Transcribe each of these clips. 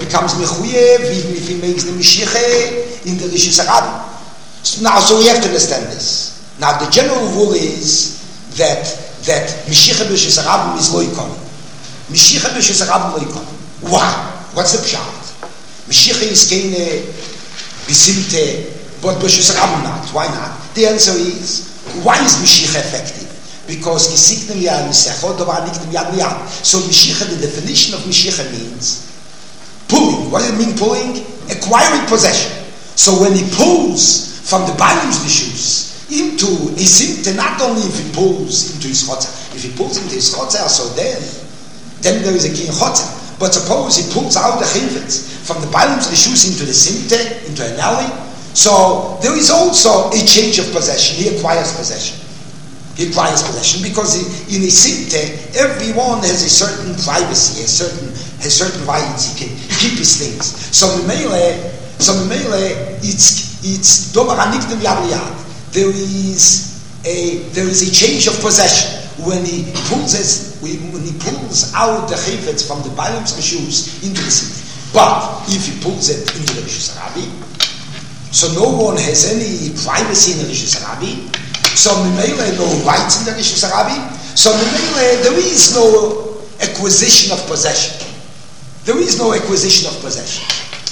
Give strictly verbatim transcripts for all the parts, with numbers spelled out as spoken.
becomes mechuyev even if he makes the Mashiach in the Rishus HaRabim. Now, so we have to understand this. Now, the general rule is that that Mashiach Rishus HaRabim is lo yikonim. Mashiach Rishus HaRabim lo yikonim. Why? What's the pshat? Mashiach is keine besimte, but Rishus HaRabim not. Why not? The answer is, why is Mashiach effective? Because so Mashiach, the definition of Mashiach means pulling. What does it mean pulling? Acquiring possession. So when he pulls from the Baalim's Rishus into a simte, not only if he pulls into his chotzer, if he pulls into his chotzer, so then then there is a king chotzer. But suppose he pulls out the chayvetz from the Baalim's Rishus into the simte, into an alley, so there is also a change of possession. He acquires possession. He acquires possession because in a simte, everyone has a certain privacy, a certain has certain rights. He can keep his things. So Mimele, so Mimele, it's it's dover anikdem yad liyad. There is a there is a change of possession when he pulls it, when he pulls out the chayvetz from the Baalim's Rishus into the simte. But if he pulls it into the Rishus HaRabim, so no one has any privacy in the Rishus HaRabim. So Mimele no rights in the Rishus HaRabim. So Mimele there is no acquisition of possession. There is no acquisition of possession.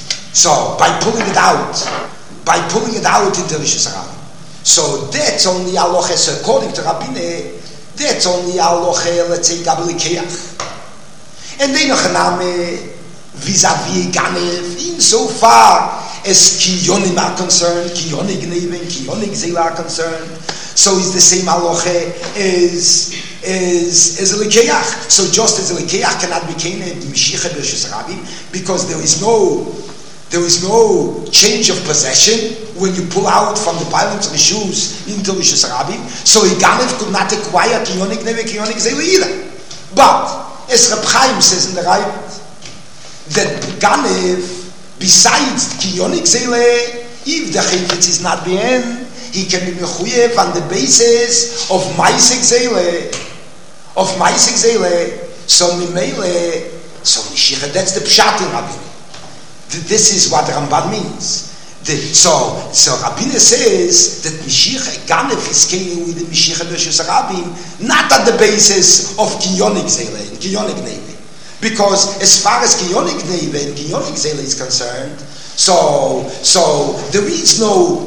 So by pulling it out, by pulling it out into Rishus HaRabim. So that's only halacha. So according to Rabbine, that's only halacha. Let's say Gabel Keach. And then Chaname vis-a-vis Ganev insofar as Kiyonim are concerned, Kiyonig Neven, Kiyonig Zela are concerned. So it's the same halacha as as as a Lekeach. So just as a Lekeach cannot be Kene Mashiach Rishus HaRabim because there is no there is no change of possession when you pull out from the Baalim's Rishus into Rishus HaRabim. So a Ganev could not acquire Kiyonig Neven, Kiyonig Zela either. But as Reb Chaim says in the Rayot, that Ganev, besides Kiyonik Zele, if the Chayvetz is not bien, he can be mechuyev on the basis of Maisek Zele, of Maisek Zele. So Mimele, so Mashiach, that's the Pshat in Rabbine. This is what Ramban means. The, so, so Rabbine says that Mashiach Ganev is came with the Mashiach Rishus HaRabim, not on the basis of Kiyonik Zele, Kiyonik Neve. Because as far as Kiyonik Neve and Kiyonik Zele is concerned, so so there is no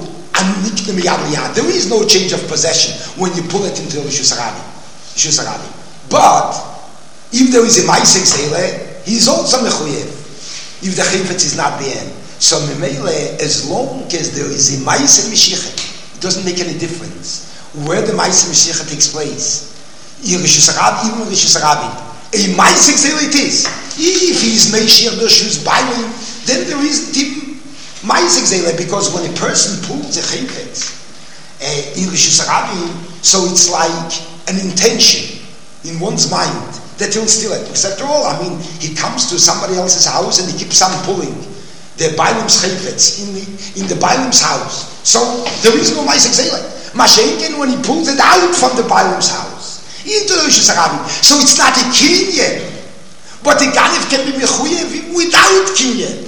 there is no change of possession when you pull it into Rishus HaRabim. Rishus HaRabim. But if there is a Maisek Zele, he is also mechuyev. If the chayvetz is not bien, so Memele, as long as there is a Maisek Mashiach, it doesn't make any difference where the Maisek Mashiach takes place. In Rishus HaRabim, even Rishus HaRabim. A Maisek Zele it is. If he is Meishir B'Rishus Baalim, then there isn't even Maisek Zele, because when a person pulls a chayvetz uh, in Rishus HaRabim, so it's like an intention in one's mind that he'll steal it. Because after all, I mean, he comes to somebody else's house and he keeps on pulling the Baalim's chayvetz in the in the Baalim's house. So there is no Maisek Zele. Mashenken when he pulls it out from the Baalim's house into the Rishus HaRabim. So it's not a kinyan, but the Ganev can be mechuyev without kinyan.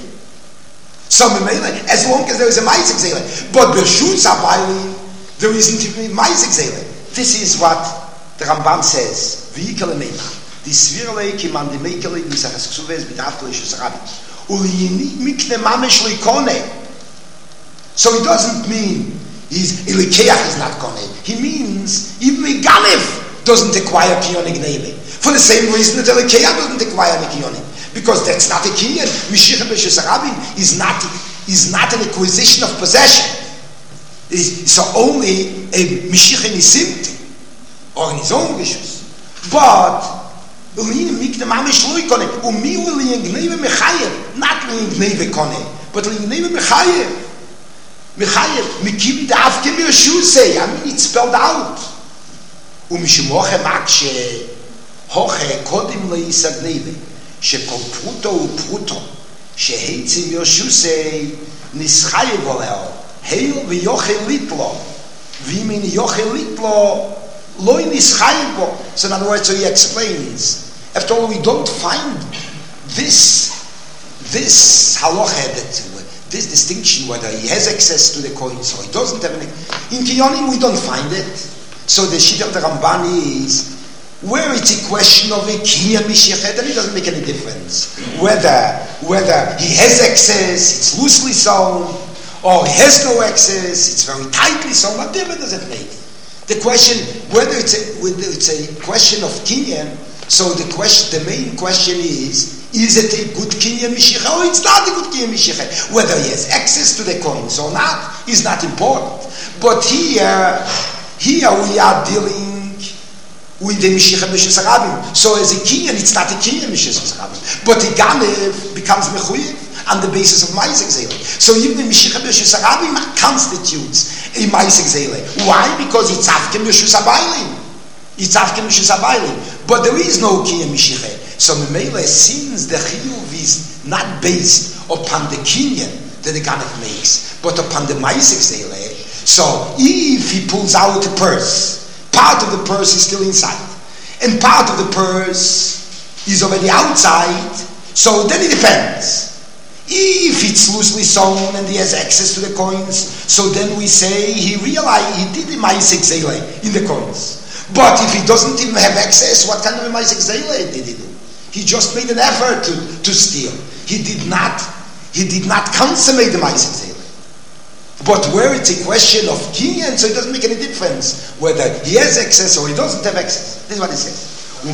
So as long as there is a Maisek Zele, but B'Rishus HaBaalim there isn't even a Maisek Zele. This is what the Ramban says. V'yikal neima the svirlei kiman the meikele misachas ksuves b'dafkel Rishus HaRabim uliyini mikne mamesh leikone. So it doesn't mean he's Ilikeach is not kone. He means even a Ganev doesn't acquire Kiyonik Neve. For the same reason that Elikeach doesn't acquire the Kiyonik. Because that's not a Kinyan. Mashiach Rishus HaRabim is not, is not an acquisition of possession. So only a Mashiach in his simte, or in his own Rishus. But, not Liing Neve Kone, but Liing Neve Mechayev. Mechayev, Mikim Davke Mirshusei. I mean, it's spelled out. ומשמוחה מקשה הוכה קודם להישג נבה שכל פרוטו ופרוטו שהצים יושוסי נסחייב עליו היל ויוכל ליטלו ואם אין יוכל ליטלו לא נסחייב בו. So in other words, so he explains, after all, we don't find this this halacha, that this distinction, whether he has access to the coins or he doesn't have any, in Kinyonim we don't find it. So the shit of the Ramban is, where it's a question of a kinyan mishiachet, then it doesn't make any difference. Whether whether he has access, it's loosely sewn, or he has no access, it's very tightly sewn, what difference does it make? The question, whether it's a, whether it's a question of kinyan, so the question, the main question is, is it a good kinyan mishiachet or it's not a good kinyan mishiachet? Whether he has access to the coins or not is not important. But here, here we are dealing with the Mishicha Mishus Harabim. So as a Kinyan, it's not a Kinyan Mishus Harabim. But the Ganev becomes Mechuyev on the basis of Maisek Zele. So even the Mishicha Mishus Harabim constitutes a Maisek Zele. Why? Because it's Avke Mishus Habaylim. It's Avke Mishus Habaylim. But there is no Kinyan Mishicha. So Memele, since the Chiyuv is not based upon the Kinyan that the Ganev makes, but upon the Maisek Zele, so if he pulls out a purse, part of the purse is still inside, and part of the purse is already outside, so then it depends. If it's loosely sewn and he has access to the coins, so then we say he realized he did the Maisek Zele in the coins. But if he doesn't even have access, what kind of a Maisek Zele did he do? He just made an effort to, to steal. He did not, he did not consummate the Maisek Zele. But where it's a question of kinyan, so it doesn't make any difference whether he has access or he doesn't have access. This is what it says.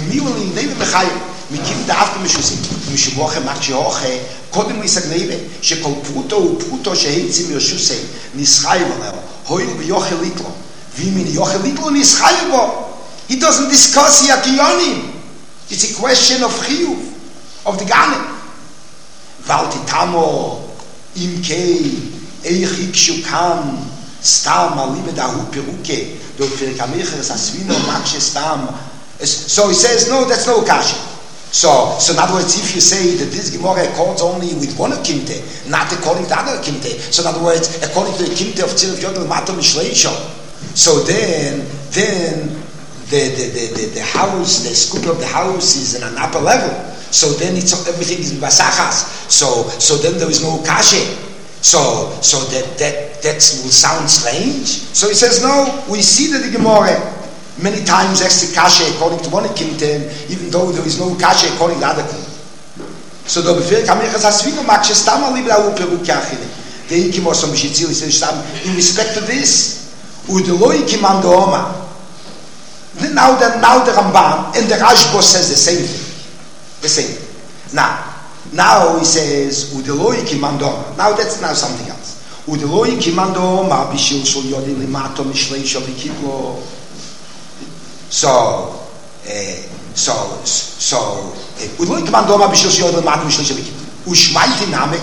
קודם יסגנבה שכל פרוטו ופרוטו שהצי מרשוסי נסחי ולאו הויל ויוכל ליטלו ואם יוכל ליטלו נסחי בו. He doesn't discuss here kinyonim. It's a question of chiyuv, of the ganem. ואל תתמו אם כי איך יקשו כאן סתם אליבד ההוא פירוקה דו פרק המחרס הסבינו מקשה סתם. So he says, no, that's no kasha. So, so in other words, if you say that this Gemara accords only with one Kimte, not according to the other Kimte, so in other words, according to the Kimte of Tzirif Yodel Mato Mishleisho, so then, then the, the, the, the, the house, the scoop of the house is in an upper level. So then it's everything is in Basachas. So, so then there is no kasha. So, so that that that will sound strange. So he says, no, we see that the Gemara many times extra kasha according to one Kimten, even though there is no kasha according to the other Kimten. So the Befir Kamechas Hasvino Makshe Stama Libra Uperu Kachine. The Ikimos of Mishitzil says in respect to this, Udeloi Kimando Oma. Now the now the Ramban and the Rashba says the same thing. The same. Now, now he says Udeloi Kimando Oma. Now that's now something else. Udeloi Kimando Oma Bishil Shul Yodi Limato Mishlei Shavikiblo. So, uh, so, so, Udloi Kamandoma Bishil Shiyod Lemato Mishlei Shavikiblo. Ushmaiti Name.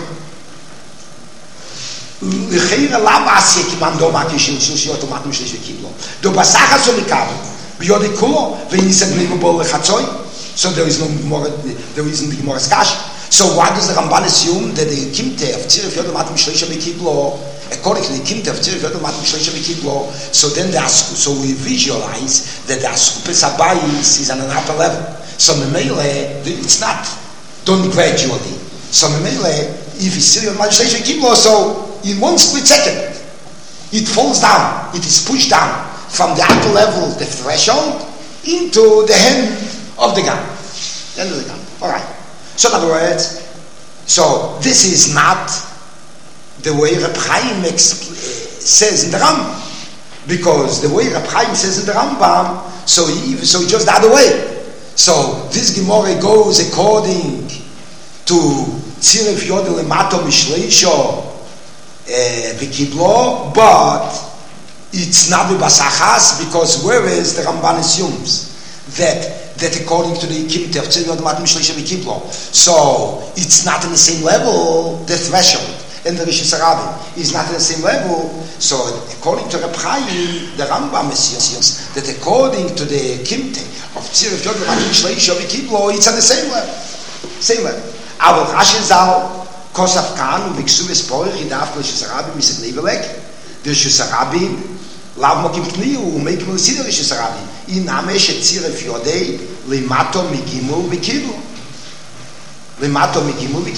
L'cheira Lavasye Kamandoma Bishil Shiyod Lemato Mishlei Shavikiblo. Do Basacha Solikabo. Biyodi Kulo Veinisag Nivobol Lechatzoi. So there is no more. There isn't more Skash. So why does the Ramban assume that the Kimte of Tzirif Yod Lemato Mishlei Shavikiblo, according to the Kimte of Tzirif Yod Lemato Mishlei Shavikiblo, so then the Asku, so we visualize that the Askupes Habayis is on an upper level. So Memele, it's not done gradually. So Memele, if it's Tzirif Yod Lemato Mishlei Shavikiblo, so in one split second, it falls down, it is pushed down from the upper level, the threshold, into the hand of the gun. The end of the gun. All right. So in other words, so this is not the way Reb Chaim says in the Rambam, because the way Reb Chaim says in the Rambam, so he so he just the other way. So this Gemara goes according to Tzirif Yodel Lemato Mishleisho V'Kiblo, but it's not the Basachas, because whereas the Ramban assumes that that according to the Kimte of Tzirif Yodel Lemato Mishleisho V'Kiblo, so it's not in the same level, the threshold. And the Rishis Harabim is not at the same level. So according to Reb Chaim, the Rambam assumes that according to the Kimte of Tzirif Yodel Lemato Mishlei Shavikiblo, it's at the same level. Same level. Aber Rashi Zal, Kosaf Kan, Viksuves Porich, Hidaf Rishis Harabim, Misek Nevelek, the Rishis Harabim, Lav Mokim Kniu, Umek Melisi the Rishis Harabim, In Amesh et Tzirif Yodei, Lemato Migimul Vikiblo. Lemato Migimul Vikiblo.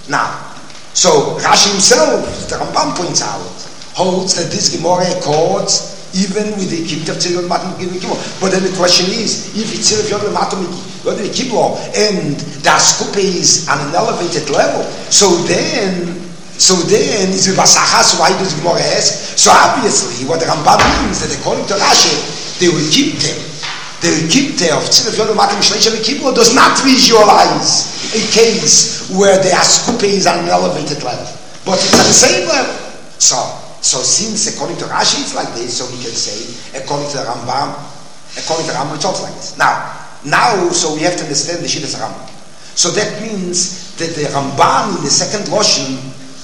Now, so Rashi himself, the Rambam points out, holds that this Gemara accords even with the Kibbutz of Tziruf Matam Kibbutz. But then the question is, if it's Tziruf Yodel Matam Kibbutz and the Askupe is on an elevated level, so then, so then is Vivasachas, why does Gemara ask? So obviously, what the Rambam means that according to Rashi, they will keep them. The Kibbutz of Tziruf Yodel Matam Kibbutz does not visualize a case where the Askupe is on an elevated level, but it's at the same level. So, So since according to Rashi it's like this, so we can say according to the Rambam, according to the Rambam it's also like this. Now, now, so we have to understand the Shittas Rambam. So that means that the Rambam in the second Loshen,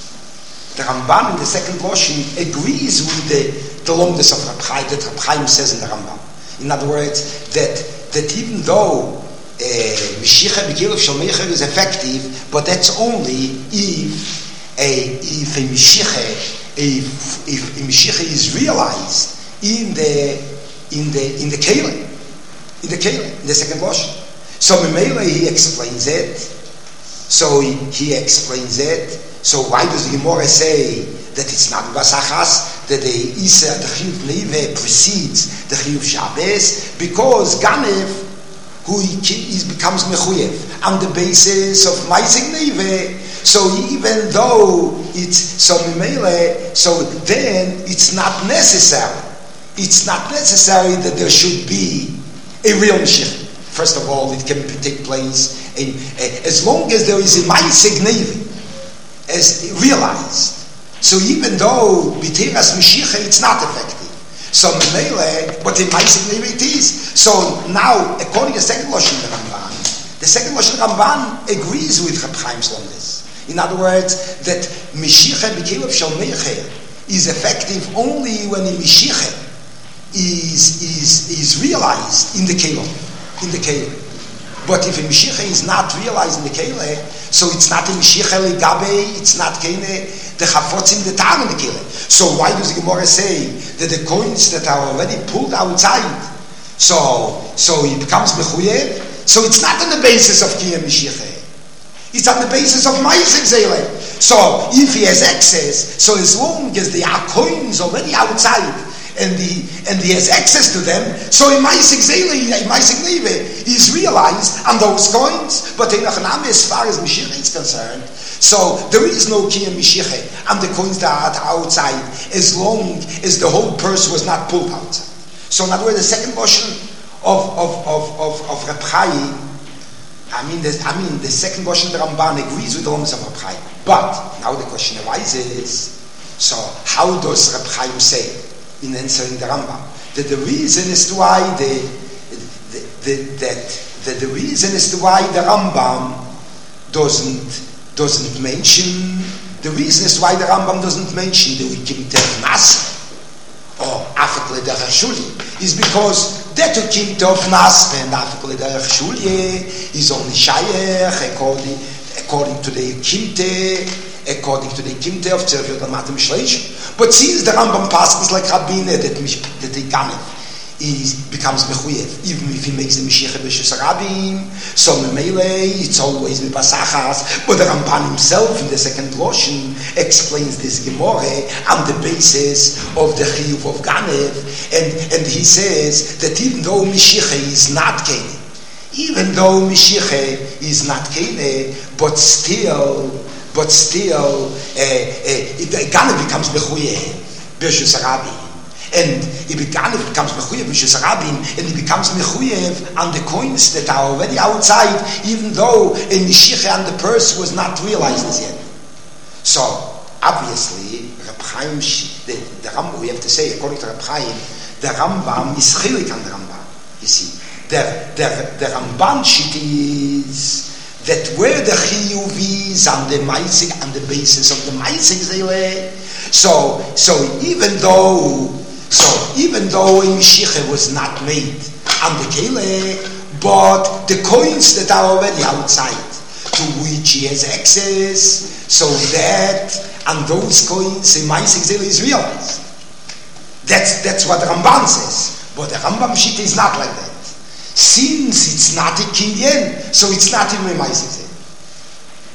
the Rambam in the second Loshen agrees with the the longest of Reb Chaim, that Reb Chaim says in the Rambam. In other words, that that even though Mishicha B'Giluf Shel Meicher is effective, but that's only if a if a Mishicha If if Mashiach is realized in the in the in the Keilim, in the Keilim, in the second Loshen, so Memele he explains it. So he, he explains it. So why does the Gemara say that it's not Vasachas, that the Isa the Chiyuv Neve precedes the Chiyuv Shabbos? Because Ganev, who he, he becomes Mechuyev on the basis of Maisik Neve. So even though it's so Mimele, so then it's not necessary. It's not necessary that there should be a real Mashiach. First of all, it can take place in, uh, as long as there is a Ma'aseh Nevi, as realized. So even though B'tiras Mashiach, it's not effective. So Mimele, but in Ma'aseh Nevi it is. So now, according to the second Loshen Ramban, the second Loshen Ramban agrees with Reb Chaim's Londes. In other words, that Mishicha B'Keilim Shel Meicher is effective only when the Mishicha is is is realized in the Keilim, in the Keilim. But if a Mishicha is not realized in the Keilim, so it's not a Mishicha Legabe, it's not Kene the Chafotzim the Tam in the Keilim. So why does the Gemara say that the coins that are already pulled outside, so so it becomes Mechuyev? So it's not on the basis of Kiyam Mishicha. It's on the basis of Ma'aseh Zele. So if he has access, so as long as there are coins already outside and the and he has access to them, so in Ma'aseh Zele, in Ma'aseh Neve, is realized on those coins. But in Achaname, as far as Mashiach is concerned, so there is no Kiyam Mashiach on the coins that are outside, as long as the whole purse was not pulled outside. So in other words, the second portion of of of of, of Reb Chaim, I mean, the, I mean, the second Loshen the Ramban agrees with the Londes of Reb Chaim. But now the question arises: so how does Reb Chaim say in answering the Rambam that the reason as to why the, the, the that that the reason as to why the Rambam doesn't doesn't mention the reason as to why the Rambam doesn't mention the Wikim Tev Nas or Afakle der Shuli is because that to Kim Tov Nas and Afakle der Shuli is only Shayach according according to the Kimte, according to the Kimte of Tziruf Yodel Matam Shleish. But since the Rambam passes like Rabbiner that that the Ganev is becomes Mechuyev, even if he makes the Mashiach B'Shus Rabbim, so Memele it's always Mipasachas. But the Ramban himself in the second Loshen explains this Gemara on the basis of the Chiyuv of Ganev, and and he says that even though Mashiach is not Kene, even though Mashiach is not Kene, but still, but still, uh, uh, Ganev becomes Mechuyev B'Shus Rabbim. And it becomes Mechuyev B'Shus Rabbim, and it becomes Mechuyev on the coins that are already outside, even though a Mishicha on the purse was not realized as yet. So, obviously, Reb Chaim, the, the Rambam, we have to say, according to Reb Chaim, the Rambam is chilik on the Rambam. You see, the, the, the Ramban shit is that where the Chiyuv is on the Ma'aseh, on the basis of the Ma'aseh Zele, so, so even though So even though a Mishicha was not made on the Kele, but the coins that are already outside, to which he has access, so that on those coins a Ma'aseh Zele is realized. That's that's what the Ramban says. But the Rambam Shita is not like that. Since it's not a Kinyan, so it's not in a Ma'aseh Zele.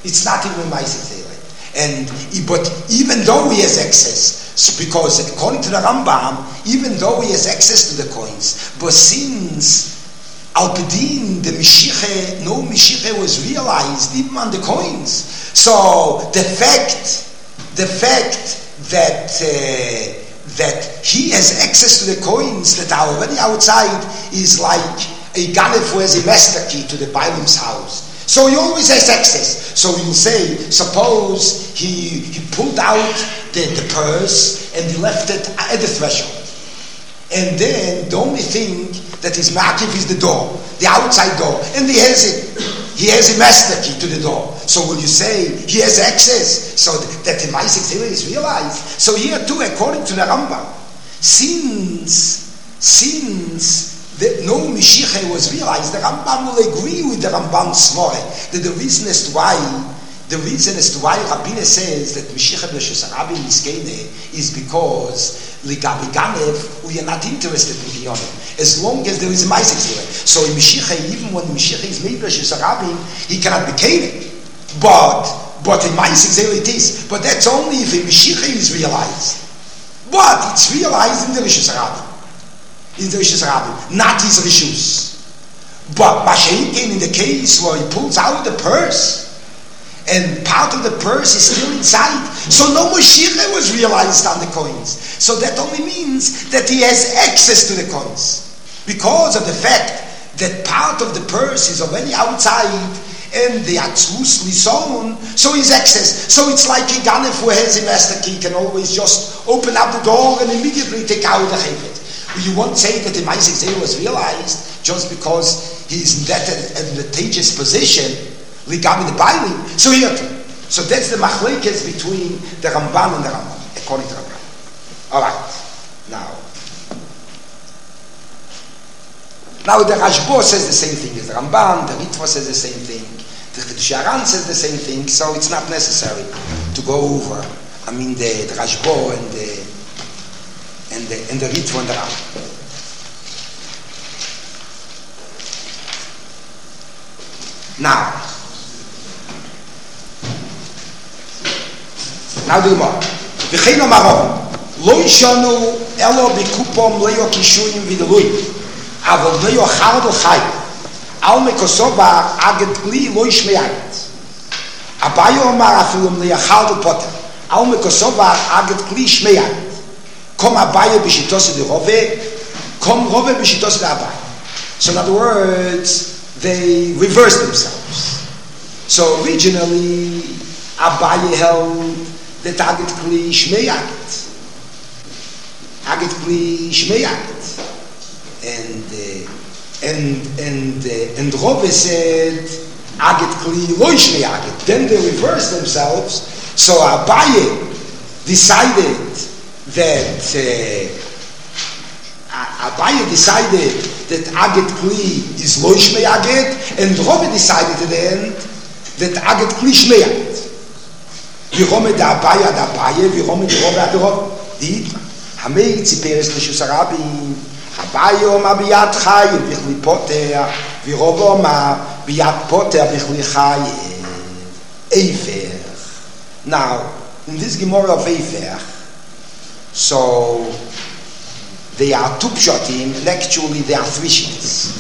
It's not even Maaseh Zera. And but even though he has access, because according to the Rambam, even though he has access to the coins, but since Al Kedin, the Mashiach, no Mashiach was realized even on the coins. So the fact, the fact that uh, that he has access to the coins that are already outside is like a ganef who has a master key to the Baalim's house. So he always has access. So you'll say, suppose he he pulled out the, the purse and he left it at the threshold. And then the only thing that is makif is the door, the outside door. And he has it. He has a master key to the door. So will you say he has access so that the Maaseh Zera is realized? So here too, according to the Rambam, since, since the, no Mashiach was realized, the Rambam will agree with the Rambam's svara that the reason as to why The reason as to why Rabbeinu says that Mashiach B'Reshus Rabbi Miskene is because Ligabi Ganev we are not interested in Giyonim as long as there is a Maaseh Zera. So in Mashiach, even when Mashiach is made B'Reshus Rabbi, he cannot be Kainen. But but in Maaseh Zera it is. But that's only if a Mashiach is realized. But it's realized in the Reshus Rabbi, in the Reshus Rabbi, not his Reshus. But Mashiach in the case where he pulls out the purse, and part of the purse is still inside. So no Mashiach was realized on the coins. So that only means that he has access to the coins. Because of the fact that part of the purse is already outside and they are loosely sewn, so he's access. So it's like a ganef who has a master key can always just open up the door and immediately take out the chayvet. You won't say that the Maaseh Zera was realized just because he is in that advantageous position regarding the Baalim. So here too. So that's the machlekes between the Ramban and the Rambam, according to Ramban. All right. Now, now the Rashbo says the same thing as the Ramban. The Ritva says the same thing. The Chedush Haran says the same thing. So it's not necessary to go over. I mean the, the Rashbo and the and the and the Ritva and the Rambam. Now. Now the Gemara. V'chein omaron, lo yishonu elo b'kupom leyo kishuim v'delui, avol leyo chard l'chay, al mekosova aged kli lo yishmeyaged. Abayo omar afilum leyo chard l'poter, al mekosova aged kli shmeyaged. Kom abayo b'shitose de rove, kom rove b'shitose de abayo. So in other words, they reverse themselves. So originally, Abaye held that Agit Kli Shmei Agit. Agit Kli Shmei Agit. And, uh, and, and, uh, and Rove said, Agit Kli Lo Shmei Agit. Then they reversed themselves. So Abaye decided that, uh, Abaye decided that Agit Kli is Lo Shmei Agit, and Rove decided at the end that Agit Kli Shmei Agit. V'rome da Abaye ad Abaye, v'rome da Rove ad Rove. D'itra. Hamei tziperes l'Reshus Rabbi. Abaye omar b'yad chayev b'chli poter, v'rove omar b'yad poter b'chli chayev. Eifer. Now, in this Gemara of Eifer, so there are two pshatim, and actually there are three shittas.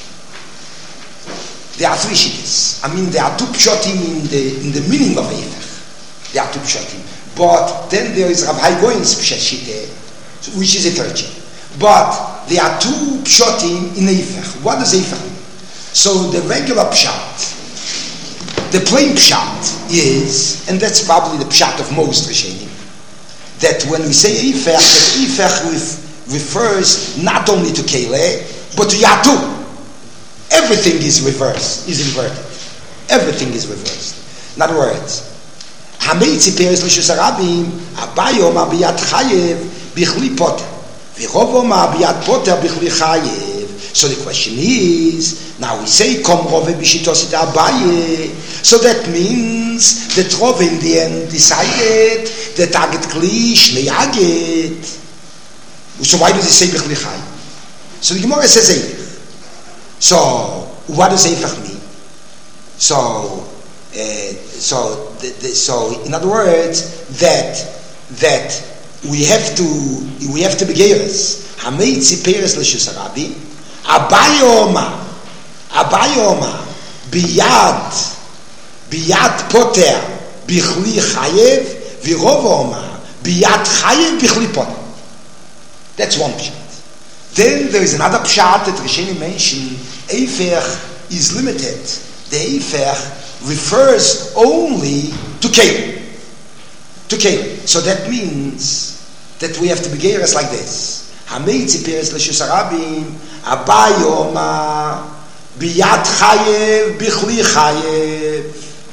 There are three shittas. I mean, there are two pshatim in the in the meaning of Eifer. There are two pshatim. But then there is Rav Hai Goyen's pshat, which is a third shit. But there are two pshatim in Eifer. What does Eifer mean? So the regular pshat, the plain pshat is, and that's probably the pshat of most Rishonim, that when we say Eifer, that Eifer with refers not only to Kele, but to Yatu. Everything is reversed, is inverted. Everything is reversed. In other words, Hamei tziperes l'Reshus Rabbi, Abaye omar b'yad chayev b'chli poter, v'rove omar b'yad poter b'chli chayev. So the question is, now we say kom Rove b'shitos et Abaye, so that means that Rove in the end decided that Agit Kli Shmei Agit. So why does he say b'chli chayev? So the Gemara says Eifer. So what does Eifer mean? So uh, so the, the, so in other words that that we have to we have to be geirus hameitzi peres l'shus Rabbi abayoma abayoma biyad biyad poter bichli chayev virovoma biyad chayev bichli poter. That's one pshat. Then there is another pshat that Rishonim mentioned. Eifech is limited. The Eifech refers only to Kelim. To Kelim. So that means that we have to be geirus like this. Hameitzi peres l'shus harabim abayoma biyad chayev bichli chayev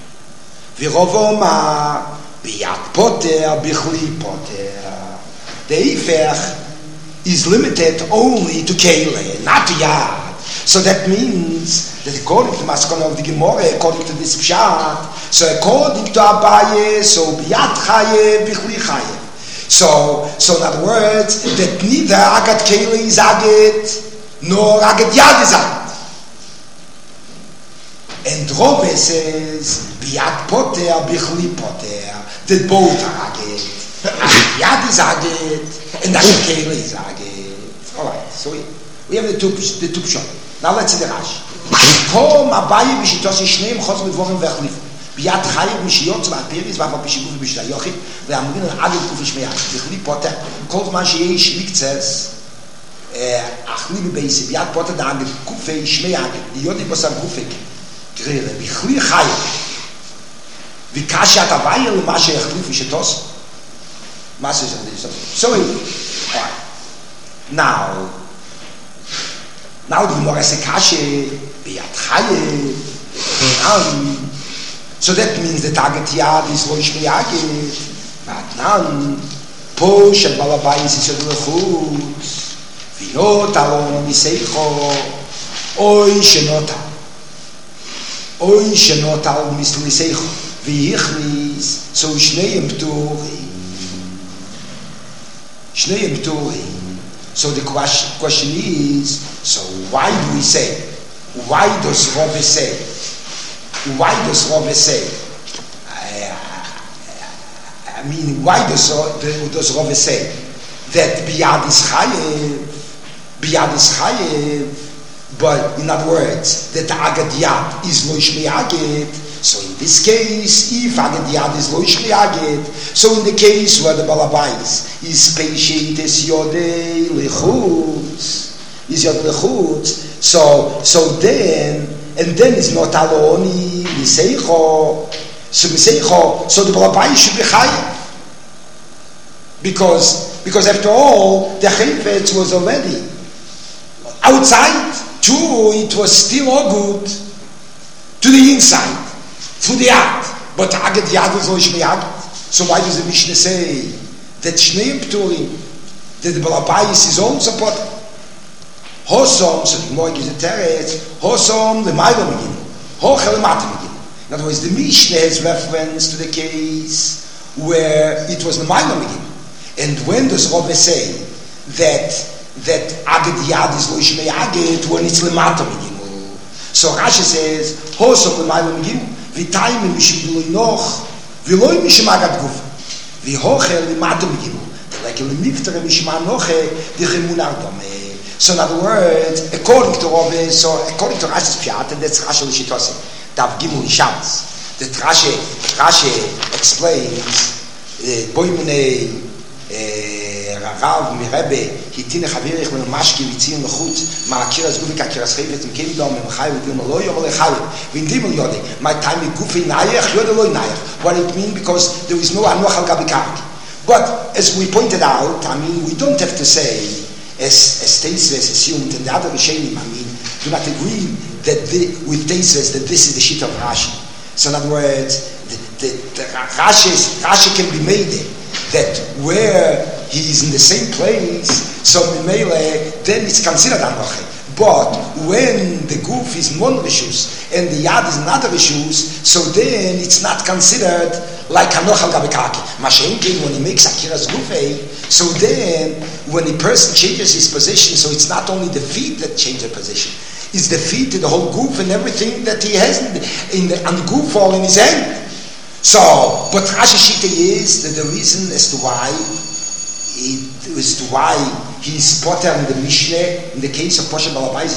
virovoma biyad poter bichli poter. The Eifech is limited only to Kele, not to Yad. So that means that according to the Maskon of the Gemara, according to this Pshat, so according to Abaye, so Biyad Chayev, Bichli Chayev. So, so in other words, that neither Agat Kele is Agat, nor Agat Yad is Agat. And Rove says, Biyad Poter, Bichli Poter, that both are Agat. Yad is Agat, and Agat Kele is Agat. Alright, so we, we have the two, the two Pshat. Now let's see the Rashi. Kom Abaye b'shitos shneim chos medvorim v'echlifo. Biyad chayev mishiyot tzva aperis v'afa b'shiguf v'b'shita yochid v'amrin al Agat kuf shmeyach v'chli poter kol zman sheyesh miktzes achli b'beisi biyad poter da Agat kuf shmeyach yodi b'sam kufek grele v'chli chayev v'kashat Abaye l'ma sheyachlif v'shitos Masha is so alright. Now, now the Gemara says kashe biyad chayev. So that means the target yad is loish miyagit. But now, po shel balabayis is yod lechutz. Vinot alon miseicho. Oy shenota. Oy shenota al miseicho. Vihichnis. So shneim pturim. Shneim pturim. So the question, question is, so why do we say? Why does Rove say? Why does Rove say? I, I, I mean, why does does Rove say that biyad is chayev, biyad is chayev, but in other words, that agad yad is loish miyagid. So in this case, if agad yad is loish miyagid, so in the case where the balabais is peishetes yodei lechutz, is yod lechutz, so so then and then it's not aloni miseicho, so miseicho, so the balabais should be chayev, because because after all the chayvetz was already outside. True, it was still all good to the inside. To the yad, but agad yad is loish miyagid. So why does the Mishnah say that shneim pturim, that the balabayis is own support? Hosom, so the Gemara gives a teretz. Hosom the ma'ila meginu, hochel lemata meginu. In other words, the Mishnah has reference to the case where it was the ma'ila meginu. And when does Rove say that that agad yad is loish miyagid when it's lemata meginu? So Rashi says hosom the ma'ila meginu. V'tayim mishim d'loinoch, v'loi mishim agad guf, v'hochel l'mato miginu, like l'miftere mishim anoche, d'chemun ardome. So in other words, according to Rove, so according to Rashi's pshat, and that's Rashi l'shitose, Dav Gimel Shabbos, that Rashi, Rashi explains, boimune, Rav Mirebe, hitine chavirich men mashki v'tzion l'chutz, ma'akiras gufi k'akiras chayvet, m'keim dom, m'chay v'dilma lo yom l'chay, v'indimel yode, my time gufi nayach, yode lo nayach. What it means? Because there is no anoch al gabi karki. But as we pointed out, I mean, we don't have to say, as as Teisves assumed, and the other Rishonim, I mean, do not agree that the, with Teisves that this is the shit of Rashi. So in other words, the, the, the Rashi, Rashi can be made that where he is in the same place, so Mimele, then it's considered Anoche. But when the goof is one rishus and the yad is another rishus, so then it's not considered like Anoch al Gabekaki. Mashenkin, when he makes Akiras Gufe, so then when a person changes his position, so it's not only the feet that change their position, is the feet, the whole goof, and everything that he has in the, in the, on the goof or in his hand. So, but Rashi Shita is that the reason as to why, it, as to why he's potter in the Mishnah, in the case of Poshe Balabais,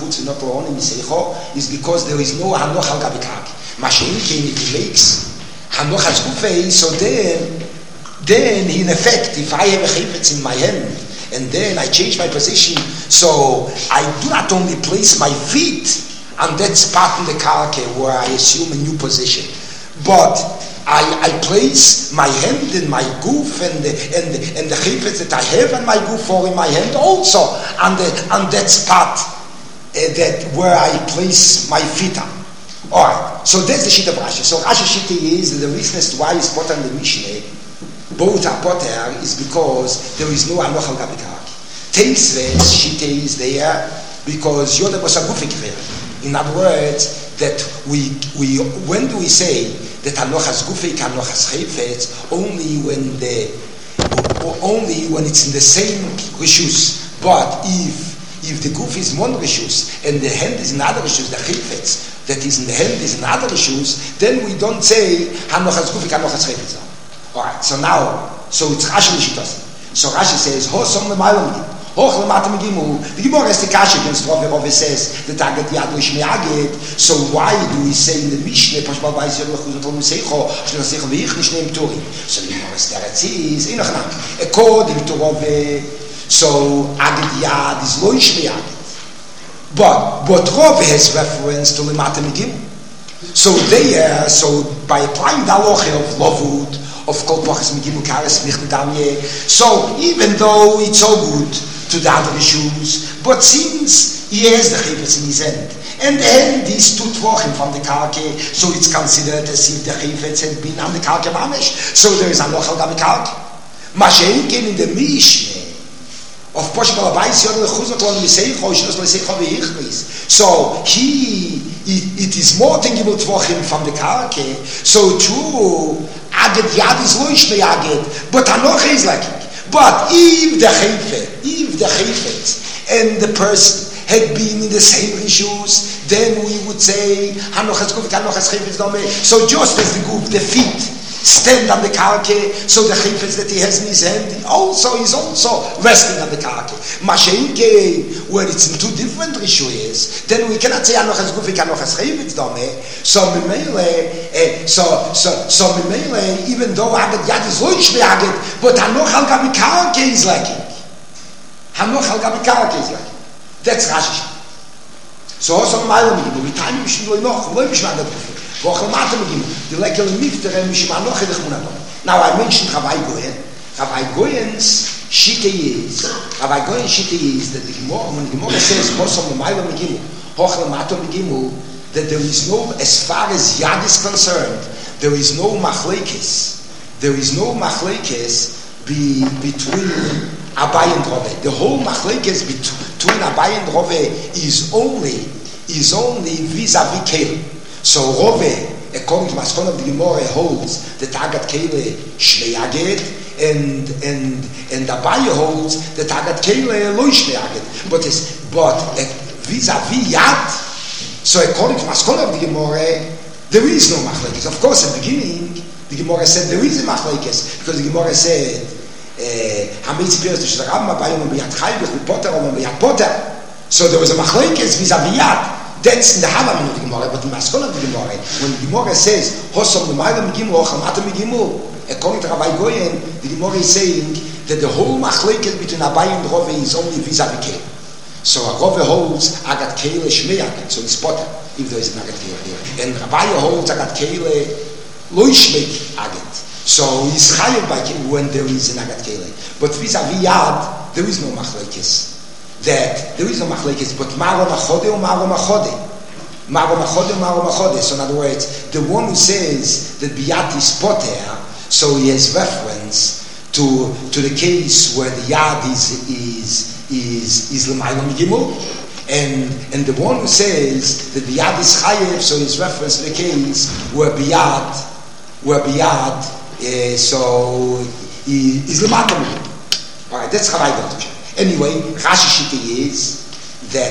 is because there is no Hanoch al Gabi Karki. Mashiach, if he makes Hanoch as Gufei, so then, then in effect, if I have a chayfetz in my hand, and then I change my position, so I do not only place my feet on that spot in the karke where I assume a new position, but I, I place my hand in my goof and the, and the, and the chayfetz that I have on my goof or in my hand also on the on that spot uh, that where I place my feet on. All right, so that's the shit of Rashi. So Rashi shit is the reason as to why he's put on the Mishnah. Both are potter is because there is no Hanoch al Gabi Karki. Teisves Shite is there because Yoda was a Gufik. In other words, that we we when do we say that Hanoch has Gufik, Hanoch has Chayfetz? Only when the only when it's in the same rishus. But if if the Guf is one rishus and the hand is in other rishus, the Chayfetz that is in the hand is in other rishus, then we don't say Hanoch has Gufik, Hanoch has Chayfetz. Alright, so now, so it's Rashi Mishitas. So Rashi says, Ho som le mailam gim, hoch le matam gimu. The Gemara is the Kashi against Rav Rav says, the Tagat Yad Lish Me'agit. So why do we say in the Mishnah, Pashbal Bais Yad Lechuz Otom Seicho, Shna Seicho V'ich Nishneim Turim. So the Gemara is there, it says, Einach according to Rav, so Agit Yad is Lo Ish Me'agit. But, but Rav has reference to le matam gimu. So there, so by applying the halacha of Lavud, of Kol Pachas Migimu Kares Mich Nedamye. So even though it's so good to the other shoes, but since he has the chayfetz in his hand, and the hand is two tvochim from the karke, so it's considered as if the chayfetz had been on the karke mamish. So there is a nochal gabi karke. Mashenken in the Mishnah of Poshe Balabais Yod Lechuzak Lon Miseicho Shnos Leseicho Veichnis. So he, it, it is more than Gimel Tvochim from the karke. So true. Aged Yad is lo ish me'aged, but Hanoch is like it. But if the chayfet, if the chayfet and the person had been in the same rishus, then we would say Hanoch has guf, Hanoch has chayfet dome. So just as the guf, the feet stand on the karke, so the chayfet that he has in his hand also is also resting on the karke. Mashenke, where it's in two different rishus, then we cannot say Hanoch has guf, Hanoch has chayfet dome. So mimele, so so so mimele, even though Aged Yad is lo ish me'aged, but Hanoch al Gabi Karke is lacking. Hanoch al Gabi Karke is lacking. That's Rashi. So also mailam gimu, we time you should know, lo ish me'aged guf. Now I mentioned Rabbi Goyen. Rabbi Goyen's shita is, Rabbi Goyen's shita is that the Gemara, when the Gemara says that there is no, as far as Yad is concerned, there is no machlekes. There is no machlekes be, between Abai and Rove. The whole machlekes between Abai and Rove is only is only vis-a-vis Kelim. So Rove, according to Maskon of the Gemara, holds that Agat Kele Shnei Aged, and and and Abaye holds that Agat Kele Lo Shnei Aged. But it's but uh, vis-a-vis Yad. So according to Maskon of the Gemara, there is no machlekes. Of course, in the beginning, the Gemara said there is a machlekes because the Gemara said Hamitz Piros Shel Rambam Abaye Om B'Yad Chai B'Chul Poter Om B'Yad Poter. So there was a machlekes vis-a-vis Yad. That's in the Halam of the Gemara, but in the Maskon of the Gemara, when the Gemara says, Hosom the Mailam Gimu, Ocham Atam Gimu, according to Rabbi Goyen, the Gemara is saying that the whole machleket between Abai and Rove is only vis-a-vis Kele. So Rove holds Agat Kele Shmei Agat, so it's potter, if there is an Agat Kele here. And Rabbi holds Agat Kele Lo Shmei Agat. So he's chayav by Kele when there is an Agat Kele. But vis-a-vis Yad, there is no machlekes. That there is no machlekes, but Maro Machode or Maro Machode. Maro Machode, Maro Machode. So in other words, the one who says that Biyat is poter, so he has reference to to the case where the Yad is is is is L'maylam Gimel, and and the one who says that Biyat is Chayev, so he has reference to the case where Biyat where Biyat uh, so is L'maylam Gimel. All right, that's how I got it. Anyway, Rashi Shita is that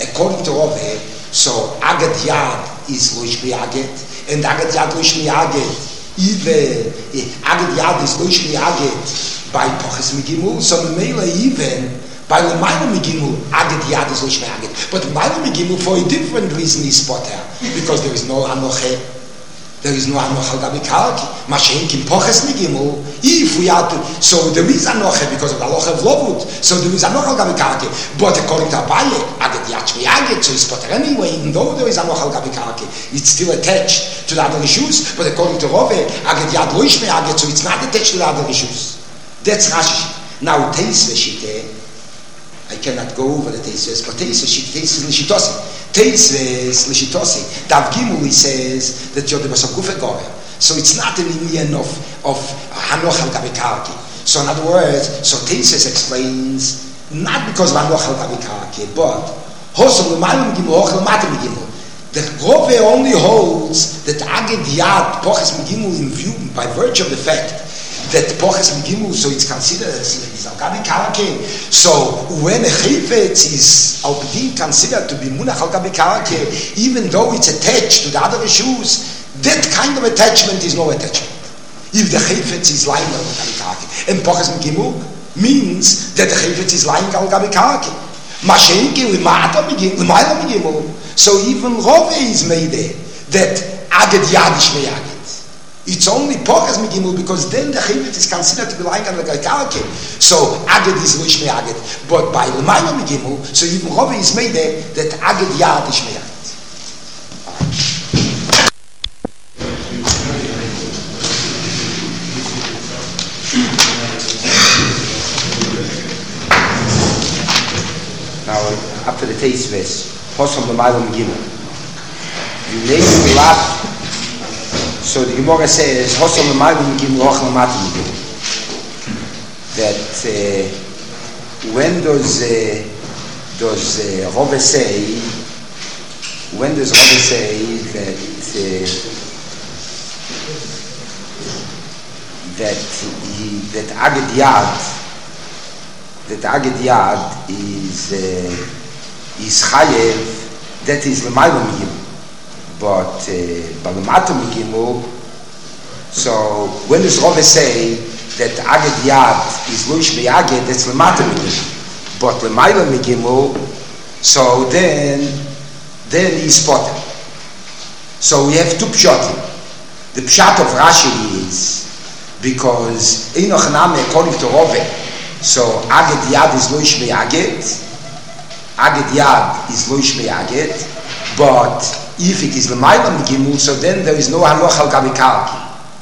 according to Rove, so Agad Yad is Loish Miyaget, and Agad Yad Loish Miyaget, even Agad Yad is Loish Miyaget by Poches Migimul, so Mele even by L'mayla Migimul, Agad Yad is Loish Miyaget. But L'mayla Migimul, for a different reason, is Poter, because there is no Anoche. There is no Anoch al Gabi Karki. Mashen Kim Poches Migimul. If we are to, so there is Anoch because of the Aloch of Lovut. So there is Anoch al Gabi Karki. But according to Abaye, Agad Yad Shmiyaget, so it's Poter anyway, even though there is Anoch al Gabi Karki, it's still attached to the other issues. But according to Rove, Agad Yad Lo Shmiyaget, so it's not attached to the other issues. That's Rashi. Now, Teisve Shite, I cannot go over the Teisves, but Teisve Shite, Teisve Lishitosi. Teisves Lishitosi. Dav Gimuli says that you're the Basakufe Gorer. So it's not an Indian of, of Hanoch al Gabi Karki. So in other words, so Teisves explains, not because of Hanoch al Gabi Karki, but Hosam L'maylam Gimul, Hochel Matam Gimul. That Rove only holds that Agad Yad, Poches Migimul in view, by virtue of the fact that Poches Migimul, so it's considered as Al Gabi Karake. So when a Chayfetz is Al B'din considered to be Munach Al Gabi Karake, even though it's attached to the other issues, that kind of attachment is no attachment. If the Chayfetz is lying Al Gabi Karake, and Poches Migimul means that the Chayfetz is lying Al Gabi Karake. Mashenki L'mata L'mayla Migimul. So even Rove is made there that Agad Yad is Meyagid. It's only Poches Migimul because then the Chayfetz is considered to be lying on the Karke. So Agad is Loish Meyagid. But by L'mayla Migimul, so even Rove is made there that Agad Yad is Meyagid. Now, up to the Teisves, Hosam L'mayla Migimul. You name the last. So the Gemara says, Hosam L'mayla Migimul, Hoch L'mata Migimul. That uh, when does uh, does uh, Rove say, when does Rove say that uh, that he, that Agad Yad, that Agad Yad is uh, is Chayev, that is L'mayla Migimul. But by L'mata Migimul, so when does Rove say that Agad Yad is Loish Meyaged, that's L'mata Migimul. But L'mayla Migimul, so then then he's Poter. So we have two pshatim. The pshat of Rashi is because Enoch Name according to Rove, so Agad Yad is Loish Meyaged, Agad Yad is Loish Meyaged, but if it is L'mayla Migimul, so then there is no Hanoch al Gabi Karki.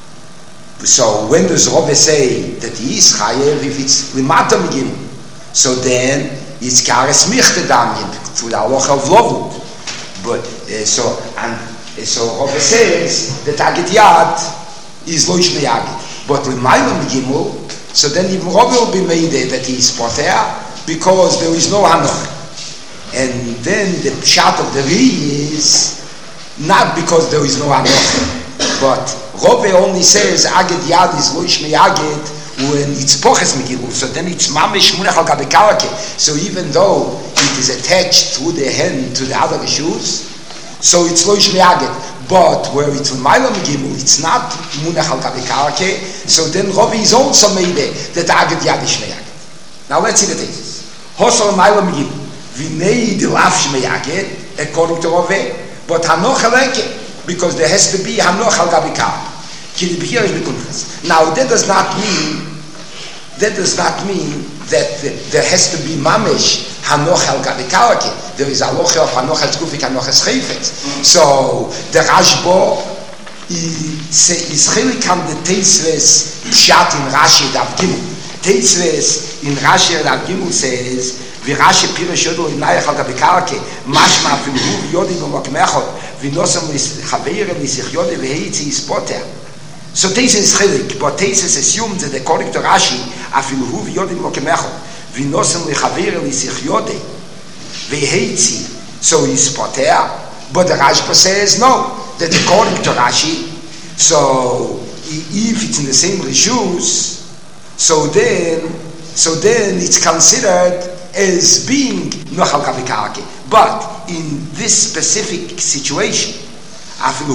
So when does Rove say that he is Chayev if it's L'mata Migimul? So then it's Kares Michte Damien through the Haloch of Lovut. But uh, so and uh, so Rove says that Agad Yad is Loish Meyagid. But L'mayla Migimul, so then even Rove will be made that he is Poter because there is no Hanoch. And then the pshat of the Ri is not because there is no Hanoch, but Rove only says Agad Yad is Loish Meyagid when it's Poches Migimul, so then it's Mamish Munach al Gabi Karake. So even though it is attached through the hand to the other issues, so it's Loish Meyagid. But where it's L'mayla Migimul, it's not Munach al Gabi Karake, so then Rove is also made that Agad Yad is Meyagid. Now let's see the thesis. Hosam L'mayla Migimul. Vinei de Lav Shmeyaged, according to Rove, but Hanoch Aleke, because there has to be Hanoch al Gabi Karki. Now that does not mean that does not mean that there has to be Mamish Hanoch al Gabi Karki. There is Aloche of Hanoch al Tzkufik, Hanoch al Schefetz. So the Rashbo is Chelik on the Teisves Pshat in Rashi Dav Gimul. Teisves in Rashi Dav Gimul says, ורש"י פירש יודו עינייך על גבי קרקע, משמע אפילו הוא יודי במקום אחד, ונוסם לחבר לשיח יודי והייצי יספוטר. So this is chilik, but this is assumed that according to Rashi, אפילו הוא יודי במקום אחד, ונוסם לחבר לשיח יודי והייצי, so יספוטר. But the Rashba says no, that according to Rashi, so if it's in the same rishus, so then, so then it's considered as being Nochal Gabi Karki. But in this specific situation, so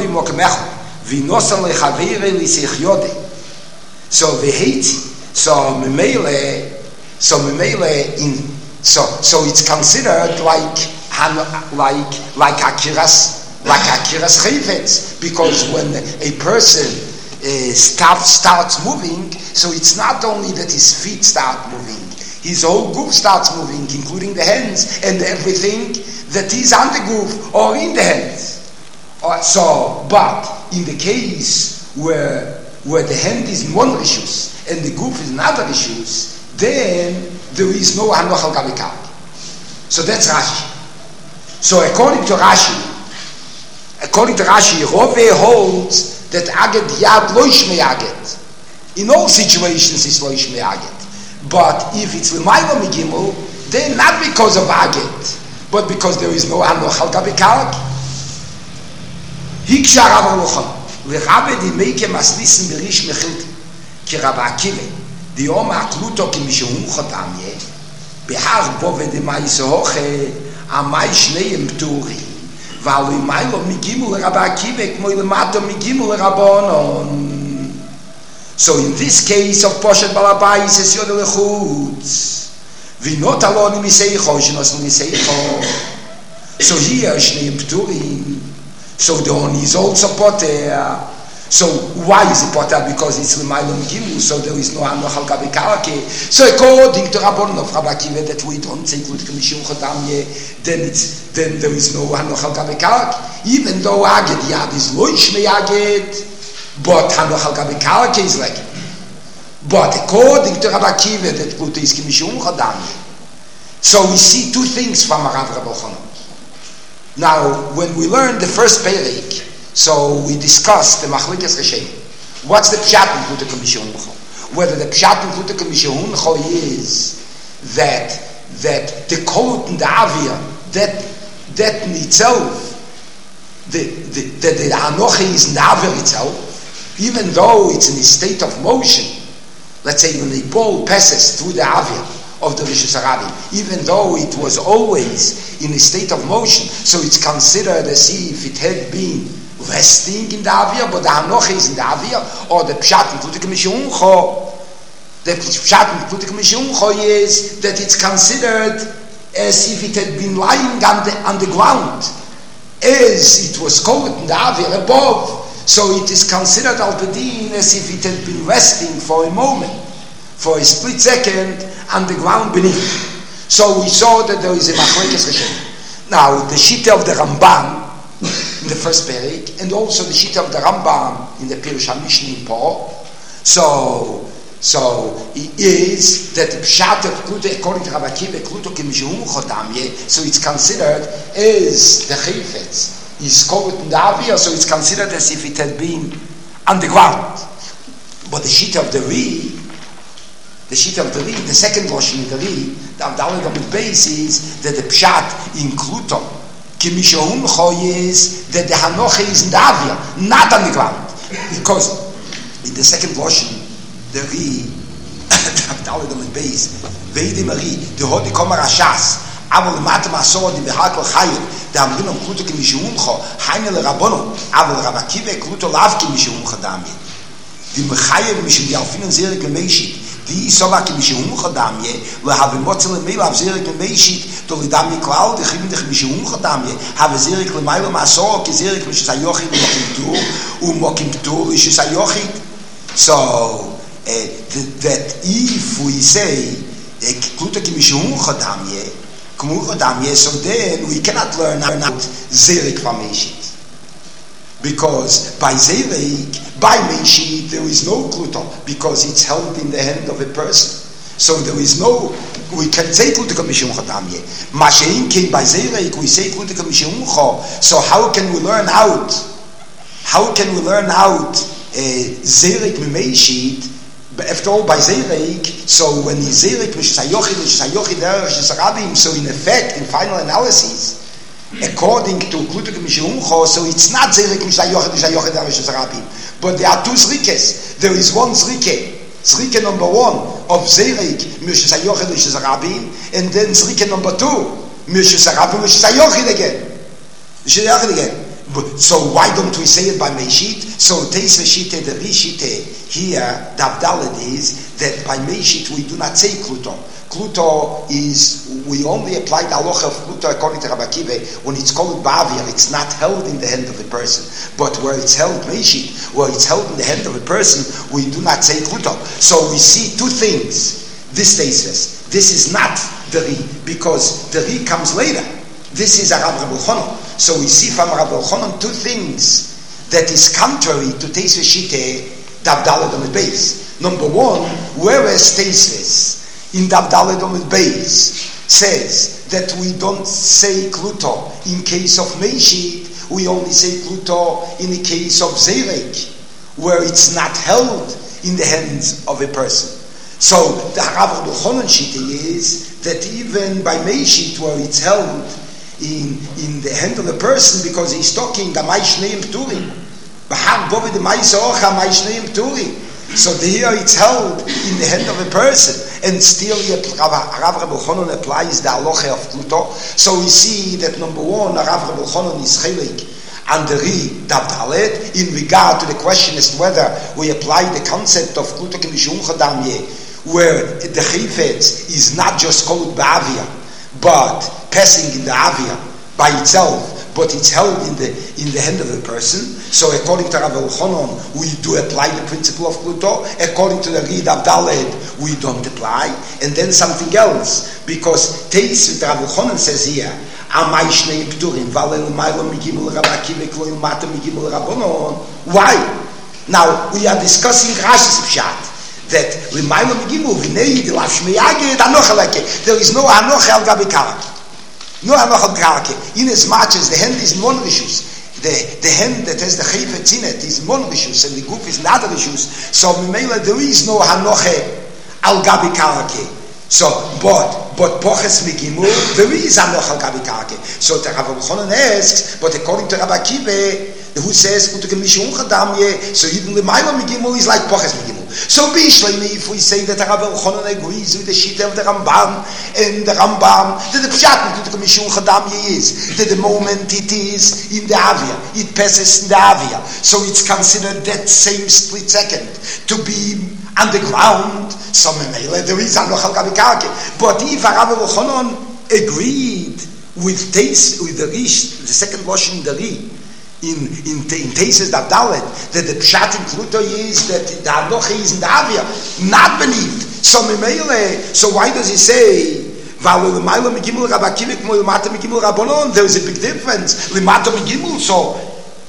v'heiti, so memele, so memele in, so so it's considered like like like akiras like akiras chayvetz, because when a person uh, starts starts moving, so it's not only that his feet start moving, his whole group starts moving, including the hands and everything that is on the group or in the hands. Uh, so, but in the case where where the hand is in one rishus and the group is in other rishus, then there is no hanoch al gabi karka. So that's Rashi. So according to Rashi, according to Rashi, Rove holds that aged yad lo yishmei aged. In all situations, it's lo yishmei aged. But if it's l'maylo migimel, then not because of aged, but because there is no hanoch al gabi karka. Hiksha Rav Ruchon, leRabbe di meike maslissen berish mechilti, ki Rav Akiva, di oma akluto ki mishum chotamye, behar bo v'demais hoche, amai shneim pturi, v'alu imaylo migimu leRav Akiva, kmo ilemato migimu leRabbanon. So in this case of Poshet Balabais es yod lechutz, v'not aloni miseicho, shenos miseicho. So here shneim pturim. So the honey is also poter. So why is it poter? Because it's l'maylo gimu, so there is no hanoch al gabi karka. So according to Rabbanon of Rabbi Akiva that we don't take with mishum chotamye, then it's then there is no hanoch al gabi karka. Even though aged yad is lo yishmei aged, but hanoch al gabi karka is like it. But according to Rabbi Akiva that Pluto is mishum chotamye. So we see two things from Rav Rabbi Chanan. Now, when we learned the first Perek, so we discussed the Machlekes Rishonim. What's the Pshat in Pluto Mishum Uncho? Whether the Pshat in Pluto Mishum Uncho is that that the Kolut and the Avia, that that in itself, the the the, the Anochi is in the Avia itself, even though it's in a state of motion. Let's say when the ball passes through the Avia of the Rishus Harabim, even though it was always in a state of motion, so it's considered as if it had been resting in the Avia, but the Hanoch is in the Avia, or the Pshat in Pluto Mishum Uncho. The Pshat in Pluto Mishum Uncho is that it's considered as if it had been lying on the, on the ground, as it was covered in the Avia above, so it is considered al-Pedin as if it had been resting for a moment, for a split second, on the ground beneath. So we saw that there is a Machlekes Rishonim. Now, the Shita of the Ramban in the first Perek, and also the Shita of the Rambam in the Pirush HaMishna in Po. So, so it is that the Pshat of Pluto, according to Rav Akiva, Pluto Kimishum Chotamye, so it's considered as the Chayfetz is covered in the Avia, so it's considered as if it had been on the ground. But the Shita of the Ri, the sheet of the Ri, the second Lashon in the Ri, the Avdalah of the base is that the Pshat in Kluto, Kimishahum Cho is that the Hanoche is in the Avia, not on the ground. Because in the second Lashon, the Ri, the Avdalah of the base, Veidim Ri, the Hodi Komar Ashas, Avol Matam Asor, the Behakol Chayim, the Amrinom Kluto Kimishahum Cho, Haine Le Rabbono, Avol Rav Akiva, Kluto Lav Kimishahum Cho Damien. The Mechayim Mishim Yalfinan Zerek Meshit, die Sova Kimishum Chodamye, we have a Motzel Mail of Zerek Meshit, to Lidami Cloud, the Chim de Kimishum Chodamye, have a Zerek Lemailo Maso, Kizerek Mishayochit, Mokim Umokim Tur, Ishayochit. So that if we say Kluta Kimishum Chodamye, Kumu Chodamye, so then we cannot learn out Zerek from Meshit. Because by Zerek, by Meshit, there is no Kluto, because it's held in the hand of a person. So there is no, we can say Kluto Mishum Chodamye. Mashein came by Zerek, we say Kluto Mishum Cho. So how can we learn out? How can we learn out Zerek Meshit? After all, by Zerek, so when he's Zerek Mishayochid, Mishayochid, Mishayochid, so in effect, in final analysis, according to Kluto Mishum Cho, so it's not Zerek Mishayochid, Mishayochid, Mishayochid, but there are two Zrikes. There is one Zrike, Zrike number one of Zerek Mishayochid, Mishayochid, and then Zrike number two Mishus Arabu, Mishus Ayochid again. Mishus Ayochid again. So why don't we say it by Meishit? So Teis Veshite, the Rishite here, the Abdalad is that by Meishit we do not say Kluto. Kluto is, we only apply the halacha of Kluto according to Rabbi Akiva. When it's called Ba'avir, it's not held in the hand of a person. But where it's held Meishit, where it's held in the hand of a person, we do not say Kluto. So we see two things. This Teis, this is not the Ri, because the Ri comes later. This is a Rav Rabbi Elchanan. So we see from Rabbi Elchanan two things that is contrary to Teis Veshite, the Abdalad on the base. Number one, whereas Teis in the Abdalad on the base says that we don't say Kluto in case of Meishit, we only say Kluto in the case of Zerek, where it's not held in the hands of a person. So the Rav Rabbi Elchanan Shita is that even by Meishit, where it's held in in the hand of the person, because he's talking Gamai Shneim Pturim. Bahar Bovid Maisa Ocha Mai Shneim Pturim. So here it's held in the hand of a person, and still Rav Rabbi Elchanan applies the halacha of Kluto. So we see that number one, Rav Rabbi Elchanan is chelik and the Ri Dabdalet in regard to the question as to whether we apply the concept of Kluto K'mishum Chodamye, where the Chifetz is not just called Ba'avia, but passing in the avia by itself, but it's held in the in the hand of the person. So according to Rav Elchanan, we do apply the principle of Kluto. According to the Ri Dabdaled, we don't apply. And then something else, because Teis Rav Elchanan says here, Amai Shnei Pturim, Valel Ma'ilo Migimul Rav Akiva Kloim Mata Migimul Rabbanon. Why? Now we are discussing Rashi's Pshat. That Limayla Migimul Vinei Dilav Shmeyaged Anochaleke. There is no Anoche al Gabi Karaki. No Anoche al Karaki. In as much as the hand is in one rishus, the the hand that has the Chayfetz in it is in one rishus, and the goof is in other rishus. So Mimela there is no Anoche al Gabi Karaki. So, but but Poches Migimul there is Anoche al Gabi Karaki. So the Rav Elchanan asks, but according to Rabbi Akiva, who says so even the Ma'ila Migimul is like Poches Migimul. So Bishleimi, if we say that Rav Elchanan agrees with the Shita of the Rambam, and the Rambam, that the Pshat Kutuk Mishum Chadamye is that the moment it is in the Avia, it passes in the Avia, so it's considered that same split second to be underground. So there is Anochal Gabikarke. But if Rav Elchanan agreed with Teis, with the Rish, the second washing the Ri, in in in Teises Dabdalet, that the Pshat in Kluto is that the Anoche is in the Avia, not beneath. So so why does he say there is a big difference? So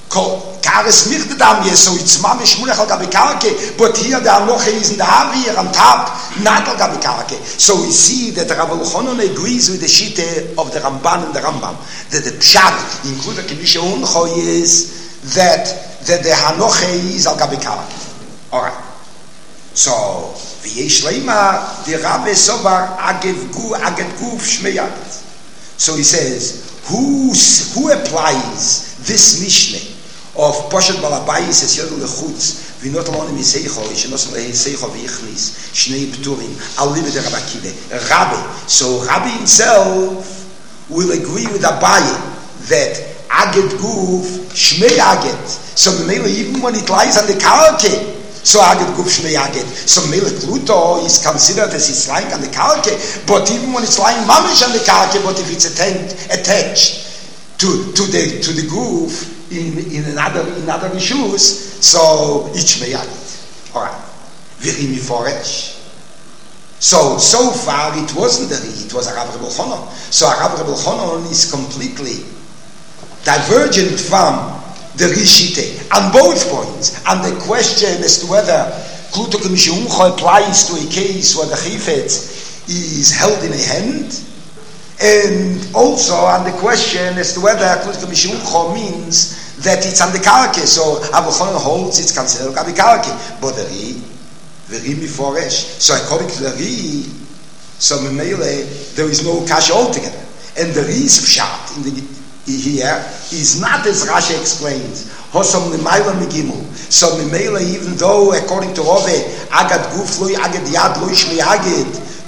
so it's mamish munach al gabi karke, but here the Anoche is in the Avia on top, not al gabi karke. So we see that Rav Elchanan agrees with the Shite of the Ramban and the Rambam, that the Pshat including Kedusha Uncho is that that the Anoche is al gabi karke. All right. So v'yesh leima the Rabbe Sobar agev gu agev guf shmeyat. So he says, who who applies this Mishnah of Poshet Balabayis es Yodel Lechutz v'not alon miseicho shenos leiseicho v'ichnis shnei pturim al libe de Rabbi Akiva Rabbi. So Rabbi himself will agree with Abaye that Aged Guf Shmei Aged. So even when it lies on the karke, so Aged Guf Shmei Aged. So Mele Kluto is considered as it's lying on the karke, but even when it's lying mamish on the karke, but if it's attached attached to to the to the Guf in in another in another issues, so each may add it. All right. V'chimi foresh. So so far it wasn't the Ri, it was a Rav Rabbi Elchanan. So a Rav Rabbi Elchanan is completely divergent from the Rishite on both points. And the question as to whether Kluto K'mishumcho applies to a case where the Chifetz is held in a hand, and also on the question as to whether Kluto K'mishumcho means that it's on the karke. So Rav Elchanan holds it's considered on the karke. But the Ri, the Ri miforesh. So according to the Ri, so Memele, there is no kasha altogether. And the Ri's pshat in the here is not as Rashi explains. Hosam l'mayla migimul. So Memele, even though according to Rove, agad guf loy agad yad loy shmei agad,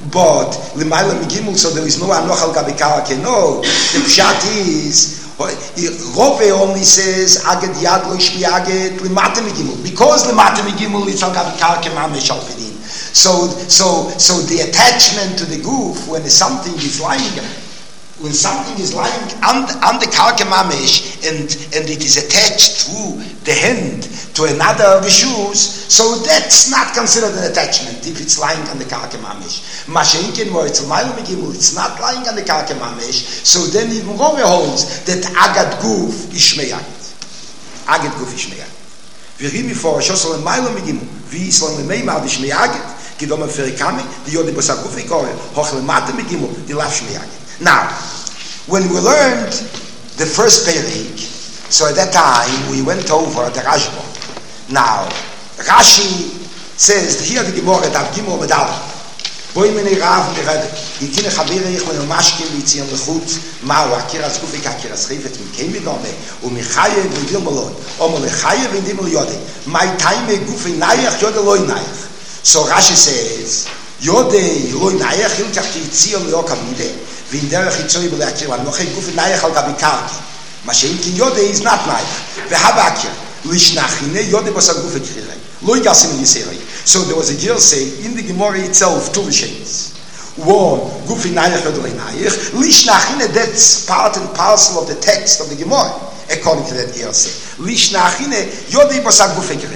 but L'mayla Migimel, so there is no Anochal Gabi Karke. No, the Pshat is, Rove only says, Aged Yad Lo Ishbi Aged L'mata Migimel. Because L'mata Migimel is Al Gabi Karke Mamesh Alpidin. So, so, so the attachment to the goof, when something is lying, when something is lying on, on the Karke Mamesh, and, and it is attached through the hand to another Rishus, so that's not considered an attachment if it's lying on the Karke Mamesh. Mashenkin, where it's L'mayla Migimel, it's not lying on the Karke Mamesh, so then even Rove holds that Agad Guf is Shmeyagit. Agad Guf is Shmeyagit. V'rimi for Shosol L'mayla Migimel, v'Yislan L'meimar d'Shmeyagit, Kidoma Ferikami, the Yodi Bosaguf Ikore, Hoch L'mata Migimel, the Lav Shmeyagit. Now, when we learned the first Perik, so at that time we went over the Rashba. Now, Rashi says, here the Gemara, Dav Gimel Medal, Boi Mene Rav Mered, Yitine Chavirich, when Mashkim, Yitzion Lechut, Mao, Akiras Gufik, Akiras Rivet, Mikem Vidome, Umichaye, Vidim Malon, Omelechaye, Vidim Yode, My time, Gufi Nayach, Yode Loi Nayach. So Rashi says, Yode Loi Nayach, Hilchach Yitzion Leokamide, Vinderach Yitzoi Beleakir, Noche Gufi Nayach al Gabi Karki. Mashenkin Yode is not Nayach. Vehabakir, Lishnachine, Yode Bosaguf Ekirei. Loi Gasim Yiseri. So there was a girl say in the Gemara itself, two Rishains. One, Gufi Nayach Yode Loi Nayach. Lishnachine, that's part and parcel of the text of the Gemara, according to that girl say. Lishnachine, Yode Bosaguf Ekirei.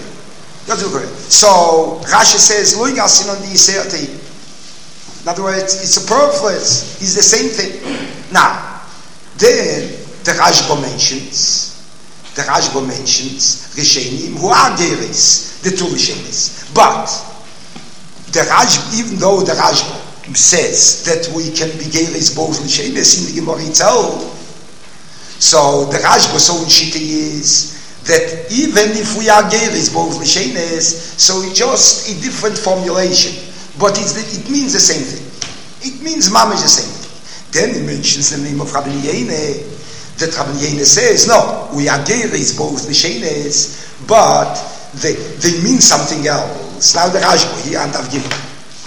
So Rashi says, Loi Gasim on the Yiseri. In other words, it's superfluous. It's the same thing. Now, then the Rashba mentions, the Rashba mentions Rishenim who are Geris, the two Rishenis. But the Rashba, even though the Rashba says that we can be Geris both Rishenis in the Gemara itself, so the Rashba's own shita is that even if we are Geris both Rishenis, so it's just a different formulation. But it's the, it means the same thing. It means mamish the same thing. Then he mentions the name of Rabbi Yene. That Rabbi Yene says, no, we are Geris, both Mishenes, but they, they mean something else. Now the Rashba here and I've given.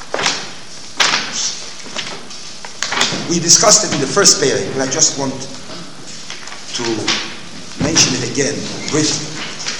We discussed it in the first period, but I just want to mention it again briefly.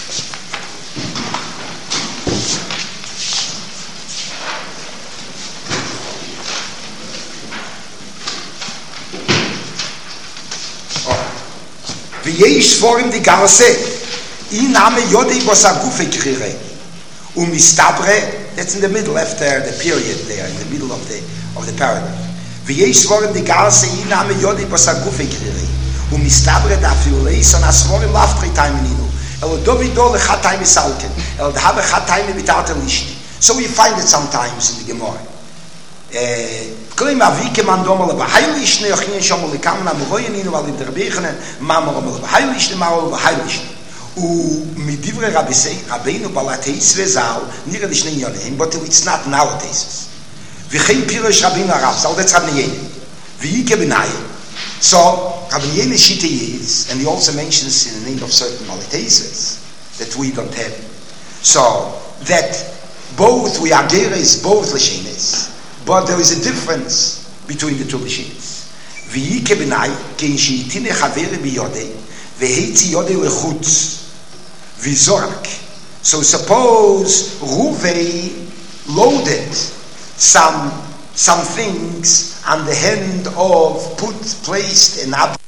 ויש פורם די גרסה אין נאמע יודי בוסגוף קרירה ומסתברא that's in the middle after the period there in the middle of the of the paragraph ויש פורם די גרסה אין נאמע יודי בוסגוף קרירה ומסתברא דאפילו לייסן אספורם לאפטרי טיימנינו אלא דובידו לחתיים מסלקן אלא דהב חתיים ביטארט לישט so we find it sometimes in the Gemara Klein wie man domal be heilig ne gehen schon mal kann man mal in in weil der begenen man mal be heilig mal be heilig u mit divre rabisei rabenu balateis vezal nir de shne yolen but it's not nowadays we kein pirosh rabinu rab soll das haben nie wie kebenai so rabinu shite is and he also mentions in the name of certain balateis that we don't have so that both we are geres both lishines. But there is a difference between the two machines. V'yi kebenai kein sheitine chavere biyodei v'heitzi yodei lechutz v'zorak. So suppose Ruvei loaded some some things on the hand of put placed an ab.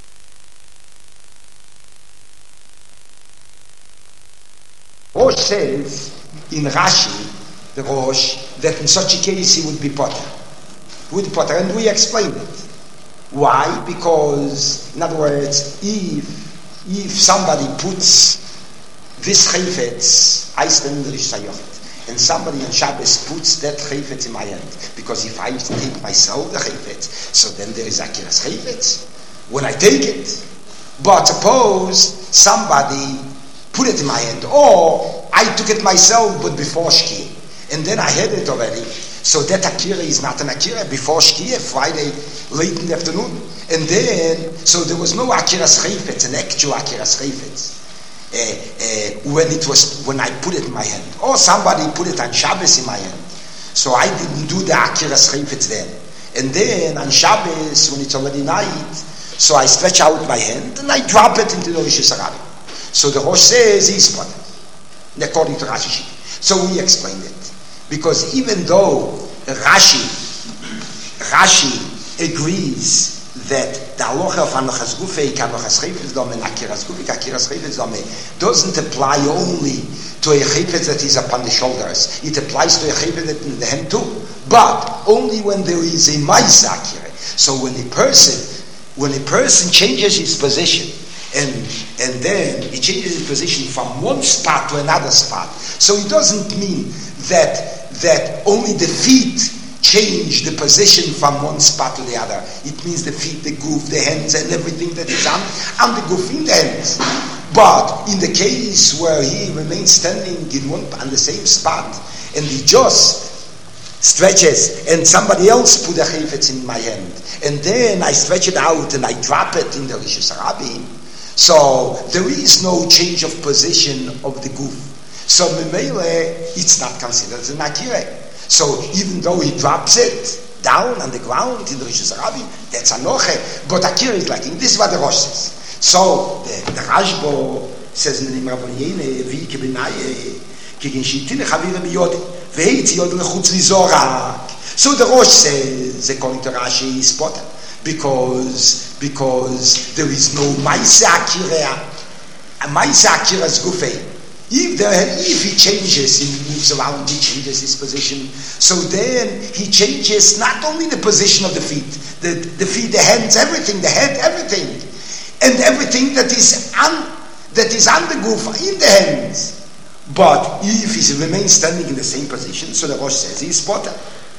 Rosh says in Rashi, the Rosh, that in such a case he would be potter. He would be potter, and we explained it. Why? Because, in other words, if if somebody puts this chayfetz, Icelandish sayochet, and somebody on Shabbos puts that chayfetz in my hand, because if I take myself the chayfetz, so then there is akiras chayfetz when I take it. But suppose somebody put it in my hand, or I took it myself, but before Shkia. And then I had it already. So that Akira is not an Akira before Shkia, Friday, late in the afternoon. And then, so there was no Akira's Chayfetz, an actual Akira's Chayfetz. Uh, uh, when it was, when I put it in my hand. Or somebody put it on Shabbos in my hand. So I didn't do the Akira's Chayfetz then. And then on Shabbos, when it's already night, so I stretch out my hand and I drop it into the Rosh Hashanah. So the Rosh says he's spotted, according to Rashi. So we explained it. Because even though Rashi, Rashi agrees that the halacha of Anochas Gufei, Anochas Chayfetz Dome, and Akiras Gufei, Akiras Chayfetz Dome doesn't apply only to a chayfetz that is upon the shoulders. It applies to a chayfetz that is in the hand too. But only when there is a Maisa Akira. So when a person, when a person changes his position, and and then he changes his position from one spot to another spot, so it doesn't mean that that only the feet change the position from one spot to the other. It means the feet, the goof, the hands, and everything that is on, on the goof in the hands. But in the case where he remains standing in one on the same spot, and he just stretches, and somebody else put a chayfetz in my hand, and then I stretch it out and I drop it in the Rishus Harabim, so there is no change of position of the goof. So memele, it's not considered as an akira. So even though he drops it down on the ground in the Rishus Harabim, that's anoche. But akira is like, this is what the Rosh says. So the, the Rashbo says in the Rabbaniyene, vi kebenaye, kegen shitine chavire biyode, ve'etzi yod lechutz lizorak. So the Rosh says, according to Rashi, is spotted because because there is no ma'aseh akira, ma'aseh akira's gufei. If, there, if he changes, he moves around, he changes his position. So then he changes not only the position of the feet, the, the feet, the hands, everything, the head, everything, and everything that is on that is on the gufa, in the hands. But if he remains standing in the same position, so the Rosh says he's spotted.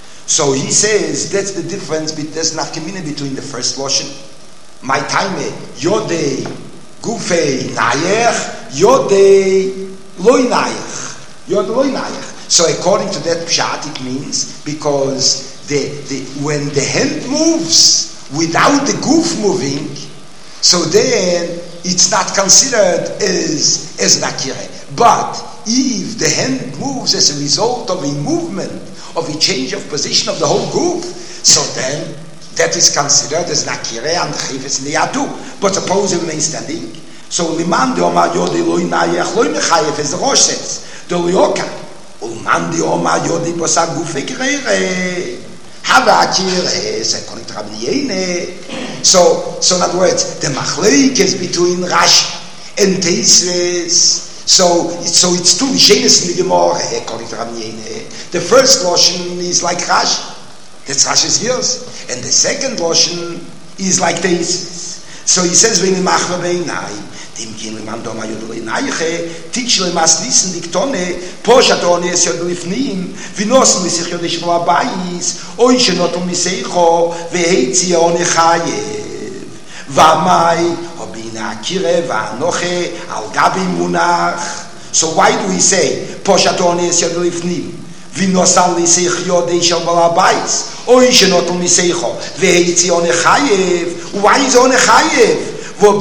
So he says that's the difference. There's nafkamina between the first loshen, my time, yodei gufei nayech, yodei loy nayech, yod loy nayech. So according to that pshat, it means because the, the when the hand moves without the goof moving, so then it's not considered as as an akira. But if the hand moves as a result of a movement, of a change of position of the whole group, so then that is considered as an akira and chayfetz niyatu. But suppose it remains standing. So liman de omar yodi loy nayech loy mechayef, as the Rosh says, the loyoka. Uman de omar yodi bosa gufe kirere. Hava akira, according to Rabbi Yene. So, so in other words, the machleik is between Rashi and Teisres. So, so it's two Shenes in the Gemara, according to Rabbi Yene. The first Loshen is like Rashi. That's Rashi's years. And the second Loshen is like Teisres. So he says, when he machma beinai, dem kin man do ma yodle naiche, tikhle mas listen diktone, poshatone es yod lifnim, vinos mi sich yod shmo abais, oi shnot mi seicho, veitzi on chayev. Va mai obina kire va noche al gabi munach. So why do we say poshatone es yod lifnim? Vinos al sich yod shmo abais, oi shnot mi seicho, veitzi on chayev. Why is on chayev?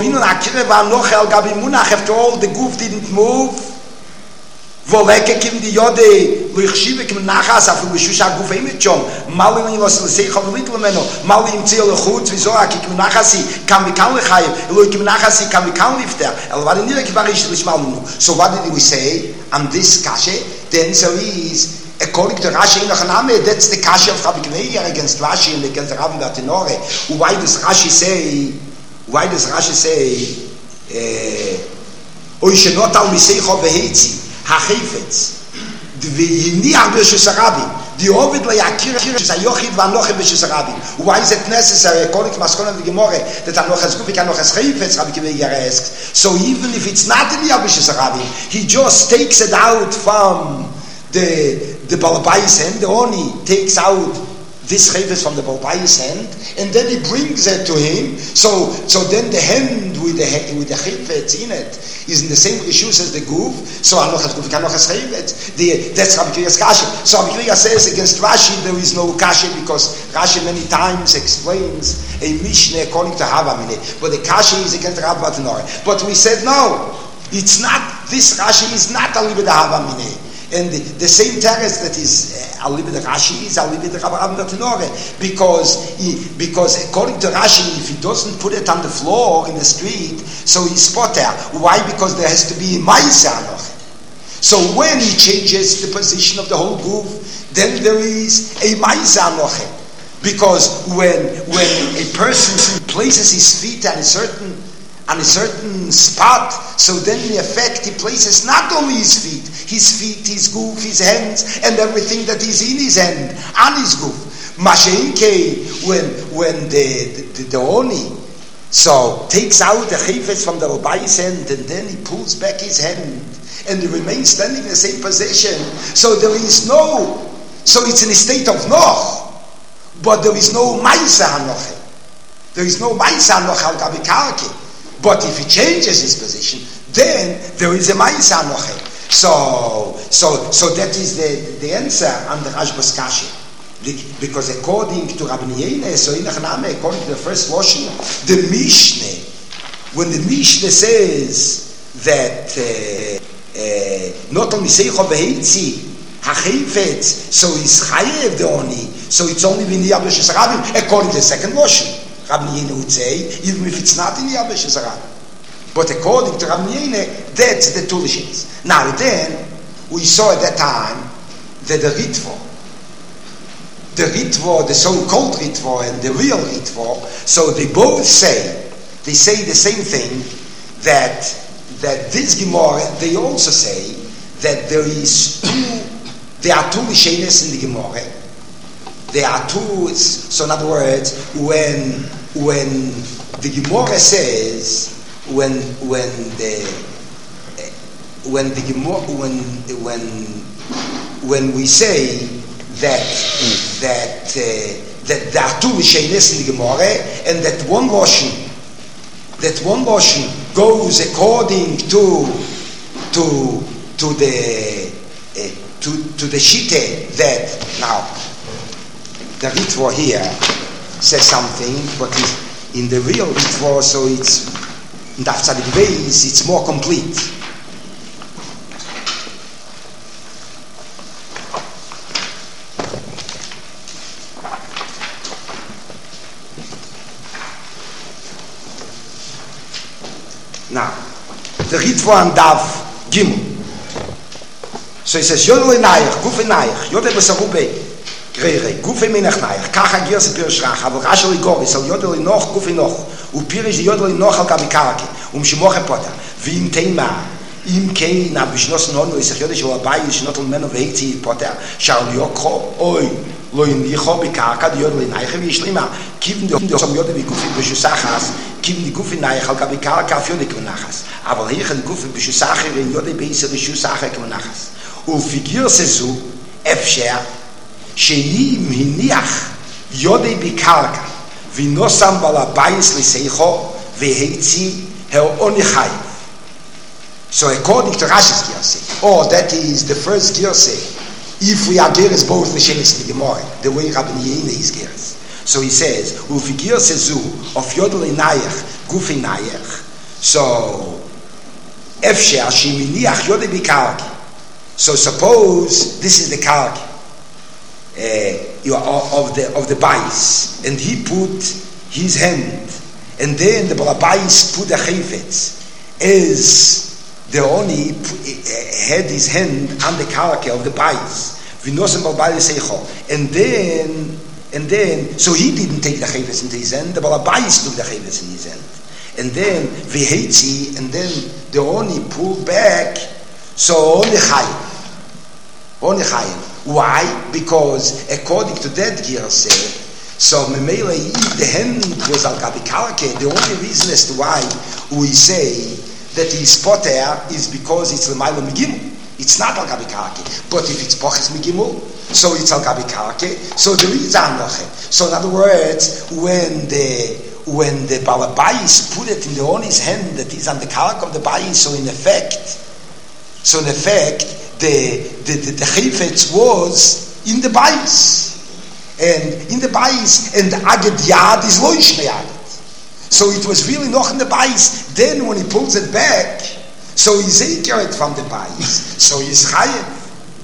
After all, the goof didn't move. Wo wege kim die Jode, wo ich schiebe kim nachas, auf dem Beschusha Guf eimet schon, mal in was Lesech auf Little Meno, mal im Ziel Chutz, wieso er kim nachasi, kam wie kann lechayim, elo kim nachasi, kam wie kann lifter, el war in nire kibarish, lish mal nu. So what did we say on this kashe? The answer is, according to Rashi in Name, that's the kashe of Rabbi Gneier against Rashi and against Rabbi Batinore. Why does Rashi say, why does Rashi say, Oy shenot al miseicho veheitzi, hachefetz, v'yini al b'Rishus Harabim, the ovid le'yakir is a yochid v'anoche b'Rishus Harabim. Why is it necessary, according to Maskon of the Gemara, that anoches gufik anoches chayfetz, Rabbi Kiva asks? So even if it's not in the B'Rishus Harabim, he just takes it out from the the Balabai's hand, the Oni takes out this chayfetz from the Balabai's hand, and then he brings it to him. So, so then the hand with the with the chayfetz in it is in the same issues as the goof. So anochas guf anochas chayfetz. The that's Rabbi Kiva's kasha. So Rabbi Kiva says against Rashi there is no kasha because Rashi many times explains a mishnah according to Havamine, but the kasha is against Rabbi Batinore. But we said no, it's not. This Rashi is not only with the Havamine. And the, the same teres that is uh, Alibi the Rashi is Alibi the Rabbi Bertinore, because he, because according to Rashi, if he doesn't put it on the floor in the street, so he's potter. Why? Because there has to be Maisa Anoche. So when he changes the position of the whole goof, then there is a Maisa Anoche. Because when when a person places his feet on a certain on a certain spot, so then in effect he places not only his feet, his feet, his goof, his hands, and everything that is in his hand, on his goof. Masheinke, when when the the, the Oni so takes out the chayfetz from the Rabbi's hand, and then he pulls back his hand, and he remains standing in the same position. So there is no, so it's in a state of noch, but there is no ma'isa hanoche. There is no ma'isa hanoche al gabi karke. But if he changes his position, then there is a ma'isa hanoche. So, so, so that is the, the answer on the Rashba's kasha. Because according to Rabbi Yehuda, so in Achname, according to the first washing, the Mishnah, when the Mishnah says that uh, uh, not only Seicho Veheitzi, HaChayfetz, so is Chayev the Oni, so it's only in the Yabashis Rabim, according to the second washing. Rabbi Yehuda would say, even if it's not in the Yabashis Rabim. But according to Rabbi Yehuda, that's the two Lishins. Now then, we saw at that time that the Ritvo, the Ritvo, the so-called Ritvo and the real Ritvo, so they both say, they say the same thing, that that this Gemara, they also say that there is two, there are two Lishenes in the Gemara. There are two, so in other words, when when the Gemara says, when when the when the Gemara, when when when we say that that uh, that there are two Mishenes in the Gemara, and that one Loshen, that one Loshen goes according to to to the uh, to to the Shite that now the Ritvo here says something, but in the real Ritvo, so it's in the Tzadik Beis, it's more complete. Now, the Ritvo and Dav Gimel. So he says, Yodel Nayach, Guf Nayach, Yodel Besarube, Grere, Guf Menach Nayach, Kacha Girs Pirshrach, aber Rashel Goris, al Yodel Noch, Guf Noch, u Pirish Yodel Noch al Gabikarke, um Shimoche Potter, Vim Tema, Im Kein, ab Bishnos Nono, is a Yodesh or Abai, is not on men of eighty Potter, Shal Yokho, Oi, Loin Licho, Bikarka, the Yodel Nayach, Vishlima, Kivin the Som Yodel Gufin Bishusachas, Kivin the Gufin Nayach, al Gabikarka, Fiodik Nachas, aber hier the Gufin Bishusacher, in Yodel Beis, the Shusachak Nachas. ופגיר סזו אפשר שאם הניח יודי בקרקע ונוסם בעל הבייס לסייחו והיצי העוני חי. So according to Rashi's Girse, or oh, that is the first Girse, if we are Girse both the Shenis and the Gemara, the way Rabbi Yehuda is Girse. So he says, ופגיר סזו of יודי נayach גופי נayach, so אפשר שאם הניח יודי בקרקע. So suppose this is the kark uh, you are of the of the bais, and he put his hand, and then the balabais put the chayfetz, as the oni uh, had his hand on the kark of the bais, v'nosem balabais seicho, and then and then so he didn't take the chayfetz into his hand, the balabais took the chayfetz in his hand, and then v'heitzi, and then the oni pulled back, so only chayim. Only chayim. Why? Because according to that Girse, so memela if the hand was al gabi karke, the only reason as to why we say that his poter is because it's l'mayla megimel. It's not al gabi karke. But if it's poches megimel, so it's al gabi karke. So there is anoche. So in other words, when the when the balabais put it in the oni's hand that is on the kark of the bayis, so in effect, so in effect. The the the, the chayfetz was in the bayis, and in the bayis, and the aged yad is loish meyad. So it was really noch in the bayis. Then when he pulls it back, so he's ekered from the bayis, so he's chayev.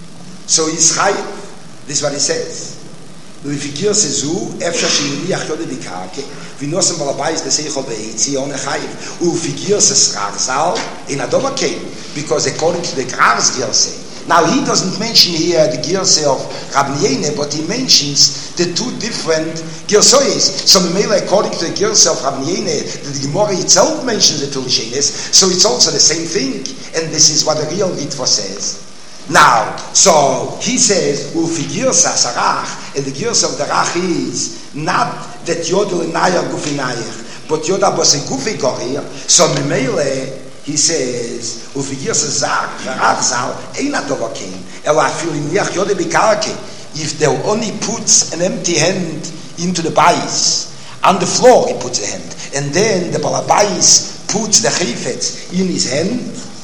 So he's chayiv. This is what he says. L'figir sezu efshar sheiliach yode b'karke v'nosem balabais l'seichol ve'itzi on a chayiv. L'figir sesrarzal in adova kein, because according to the Grar's Girse. Now he doesn't mention here the Girse of Rabbi Yene, but he mentions the two different Girsoyes. So Memela, according to the Girse of Rabbi Yene, the Gemara itself mentions the two Lishenes, so it's also the same thing, and this is what the real Ritva says. Now, so he says, Ufigirsa Sarach, and the Girse of the Rach is not that Yodel Naya Gufinayach, but Yoda Bose Gufi Gorir. So Memela, he says, Ufigirsa Zar, Rach Zal, Eina Dovakin, Ela Filiniach Yode Bikarke. If they only puts an empty hand into the bais, on the floor he puts a hand, and then the balabais puts the chifetz in his hand,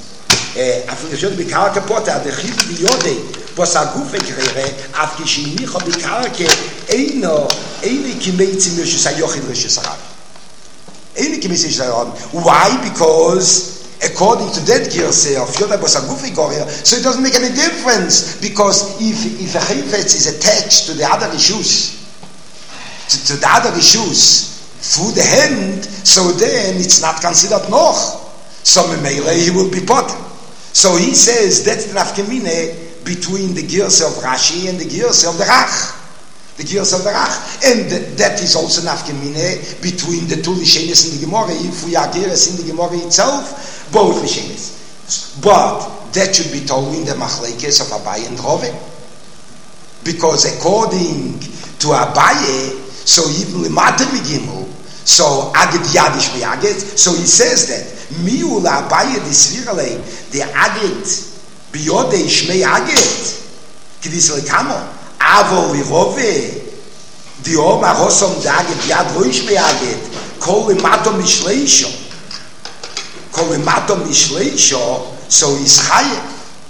after the bikarke potter, the chifetz yode, was a gufe krere, after she nicha bikarke, eino, eini kimeitzi mishus hayochin rishusarab. Eini kimeitzi mishusarab. Why? Because according to that Girse of Yoda Bosagufi Goria, so it doesn't make any difference, because if if a chayfetz is attached to the other issues, to, to the other issues through the hand, so then it's not considered noch. So Memele he will be potter. So he says that's the nafkemine between the Girse of Rashi and the Girse of the Rach. The Girse of the Rach. And th- that is also nafkemine between the two Lishenes in the Gemara. If we are Girse in the Gemara itself, both Lishenes. But that should be told in the Machlekes of Abaye and Rove. Because according to Abaye, so even Limate Migimu, so Aged Yadish Miaged, so he says that, Miul Abaye Disvirale, the Aged, Biyode Ishmei Aged, Kidis Lekamo, Avo Virove, the Oma Rosom Daged Yad Lo Ishmei Aged, Kol Limato Mishleisho, Kolimatom Ishleisho, so he's chayev.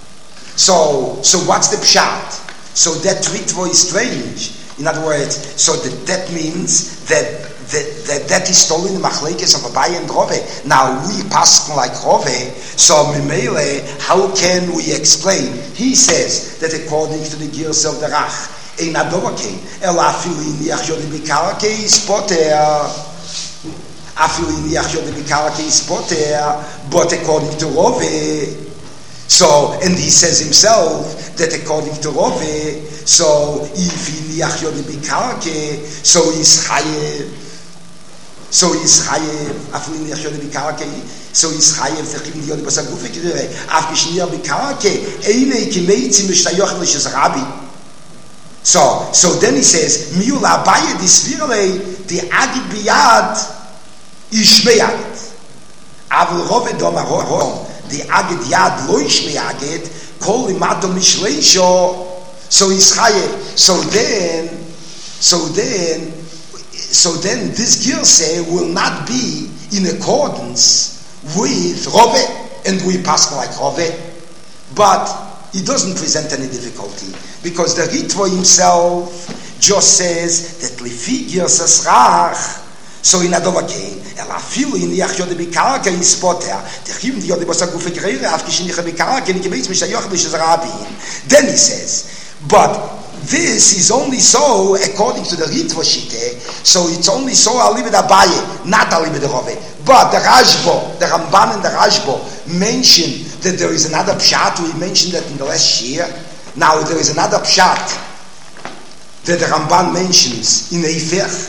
So, so what's the pshat? So that ritvo is strange. In other words, so that, that means that that, that that is stolen in the machlekes of Abaye and Rove. Now we pass like Rove, so Mimele, how can we explain? He says that according to the Girse of the Rach, ein adovakein, ela afilin yachyon bikarke is poter. But according to Rove, so, and he says himself that according to Rove, so if he niachyon bikarke, so he's chayev, so he's chayev, afilin niachyon bikarke, so he's chayev techim niyod basagufe kidere, af kishniyah bikarke, eine kimeitzi mishtayochem l'shizrabi. So, so then he says, miula abaye disvirle, the agid biyad, Ishmei Aged. Avul Rove Doma Rom, the Aged Yad Lo Ishmei Aged, Kol Limato Mishleisho, so he's chayev. So then, so then, so then this Girse will not be in accordance with Rove, and we pass like Rove, but it doesn't present any difficulty, because the Ritva himself just says that Lefi Girse Srach, so in Adovakein, ela filu in yachyon de bikarke is poter. Techim di yode bosa gufe greire af kishnich bikarke ni gebeitz mishayoch b'shezrabin. Then he says, but this is only so according to the Ritva Shite. So it's only so alibed Abaye, not alibed Rove. But the Rashbo, the Ramban and the Rashbo mention that there is another pshat. We mentioned that in the last year. Now there is another pshat that the Ramban mentions in the Ifer.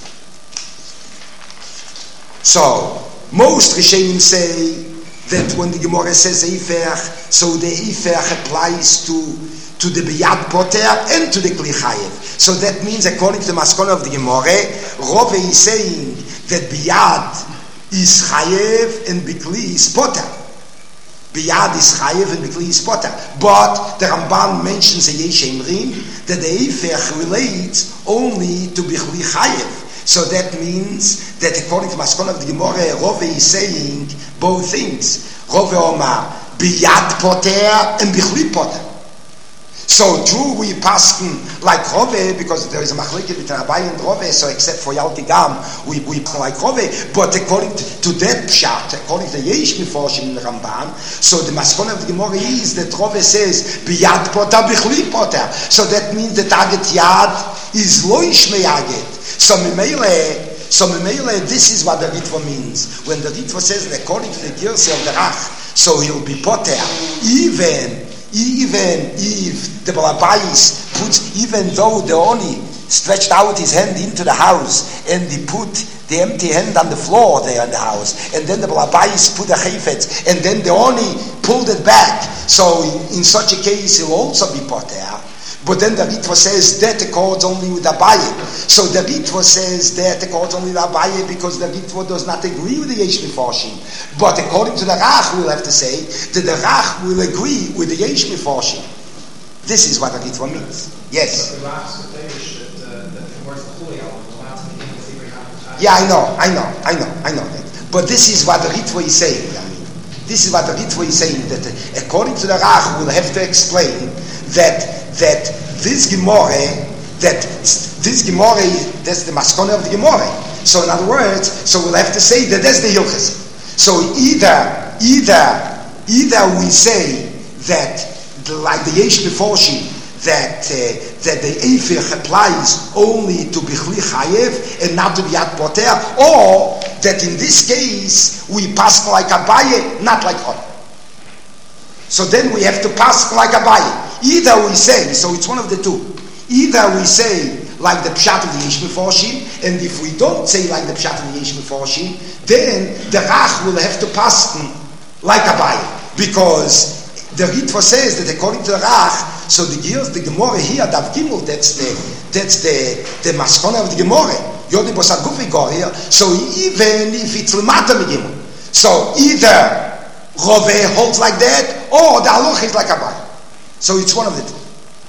So, most Rishonim say that when the Gemara says Eifech, so the Eifech applies to, to the Biyad Poter and to the Kli Chayev. So that means, according to the Maskon of the Gemara, Rove is saying that Biyad is Chayev and Bikli is Poter. Biyad is Chayev and Bikli is Poter. But the Ramban mentions a Yesh Emrim that the Eifech relates only to Bikli Chayev. So that means that according to Maskon of the Gemara, Rove is saying both things. Rove Omar, Biyad Poter and Bichli Poter. So true, we pass like Rove, because there is a machlekes between Abaye and Rove, so except for Yaltigam, we, we like Rove, but according to, to that pshat, according to Yesh Meforshim in the Ramban, so the maskon of the Gemara is that Rove says, Biyad poter, bichli poter. So that means the target yad is loish meyaget. So Mimele, so Mimele, this is what the Ritva means. When the Ritva says that according to the Girse of the Rach, so he'll be poter, even Even if the Balabais puts, even though the Oni stretched out his hand into the house and he put the empty hand on the floor there in the house, and then the Balabais put the Chayfetz, and then the Oni pulled it back, so in, in such a case he'll also be poter. But then the Ritva says that accords only with Abaye. So the Ritva says that accords only with Abaye because the Ritva does not agree with the Yesh Meforshim. But according to the Rach, we'll have to say that the Rach will agree with the Yesh Meforshim. This is what the Ritva means. Yes? Yeah, I know, I know, I know, I know that. But this is what the Ritva is saying. I mean, this is what the Ritva is saying, that according to the Rach, we'll have to explain that that this Gemara, that this Gemara, that's the maskona of the Gemara. So in other words, so we'll have to say that that's the Hilchas. So either, either, either we say that, the, like the Yesh Meforshim, that uh, that the Eifich applies only to Bichli Chayev and not to Biyad Poter, or that in this case we pass like Abaye, not like Rov. So then we have to pass like Abaye. Either we say, so it's one of the two. Either we say like the Pshat of the Yesh Meforshim, and if we don't say like the Pshat of the Yesh Meforshim, then the Rach will have to pass like Abaye, because the Ritva says that according to the Rach, so the gears, the Gemara here, Dav Gimel, that's the that's the the maskona of the Gemara. Yodi Bosagufi Goria. So even if it's Lemata Megimel, so either Rove holds like that, or the Aloch is like Abaye. So it's one of the two.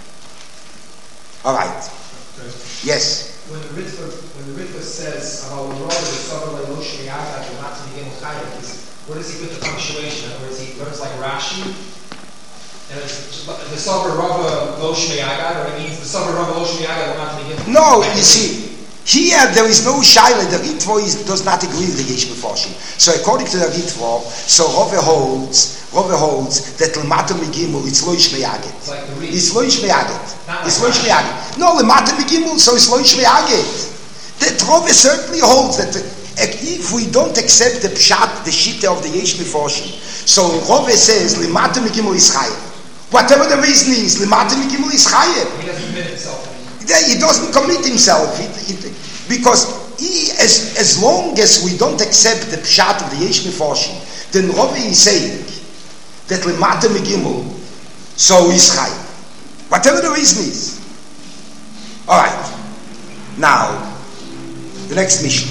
All right. Okay. Yes. When the Ritva, when the Ritva says about the Sover Lo Shmiyata, not to begin with Chayim, where does he put the punctuation? In other words, he learns like Rashi, and it's the Sover Rava Lo Shmiyata, or it means the Sover Rava Lo Shmiyata, not to begin with. No, you see, here there is no shaila. The Ritva is, does not agree with the Yesh Meforshim. So according to the Ritva, so Rove holds. Rove holds that Lemata Megimul, it's Loish Meyaget. It's Loish Meyaget. It's Loish Meyaget. No, Lemata Megimul, so it's Loish Meyaget. That Rove certainly holds that if we don't accept the Pshat, the Shita of the Yesh Meforshim, so Rove says Lemata Megimul is Chayev. Whatever the reason is, Lemata Megimul is Chayev. He doesn't commit himself. He doesn't commit himself. He, he, because he, as, as long as we don't accept the Pshat of the Yesh Meforshim, then Rove is saying that Lemata Megimul, so is Chai. Whatever the reason is. Alright. Now, the next mission.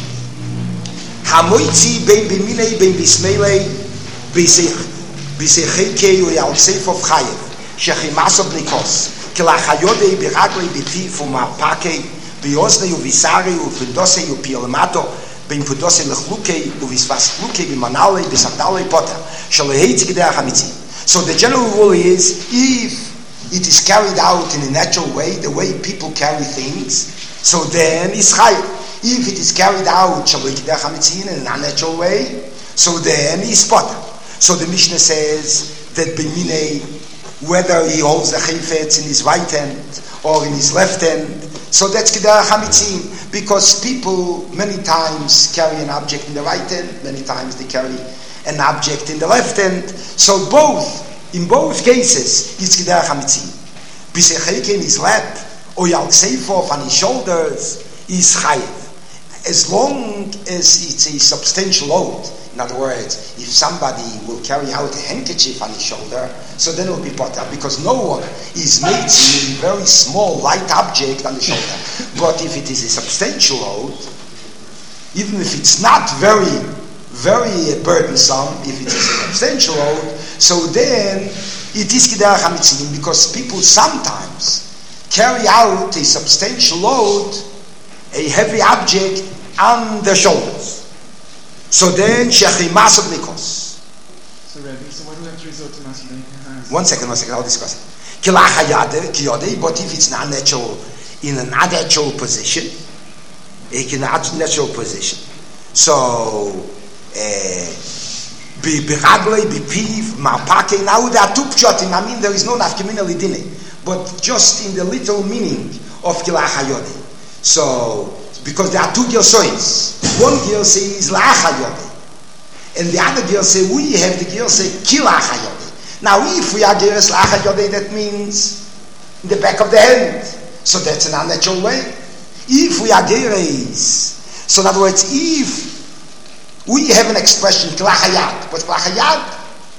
Hamoitzi ben biminei ben bismeilei bisechekei uyalsef of Chayev shechimaso blikos kelachayodei biraglei bitif umapakei biosnei uvisarei ufindosei upiolemato ben pudosei lechlukei uvisvas klukei bimanalei bisardalei poter shaleheitz gidei hamitzim. So the general rule is, if it is carried out in a natural way, the way people carry things, so then it's chayav. If it is carried out in an unnatural way, so then it's poter. So the Mishnah says that b'minei, whether he holds the chayfetz in his right hand or in his left hand, so that's kedar hamitzin, because people many times carry an object in the right hand, many times they carry an object in the left hand. So both, in both cases, it's kedar hamitzin. Bisecheke in his lap, or yalkseifof on his shoulders, is chayev. As long as it's a substantial load. In other words, if somebody will carry out a handkerchief on his shoulder, so then it will be poter, because no one is making a very small, light object on the shoulder. But if it is a substantial load, even if it's not very, very burdensome, if it is a substantial load, so then it is kedar hamitzin, because people sometimes carry out a substantial load, a heavy object, on their shoulders. So then, shechimas of nikos. So, Rabbi, so why do we have to resort to masculine hands? One second, one second, I'll discuss it. Kilachayade, kiyode, but if it's not natural, in an unnatural position, in an unnatural position. So, be biragle, be piv, marpake. Now there are two pshatim. I mean, there is no nafkemina lidine, but just in the literal meaning of kilachayode. So, because there are two gersois. One gerse is lachayode, and the other gerse, we have the gerse kilachayode. Now, if we are gerse lachayode, that means in the back of the hand. So that's an unnatural way. If we are gerse, so in other words, if we have an expression klachayad, but klachayad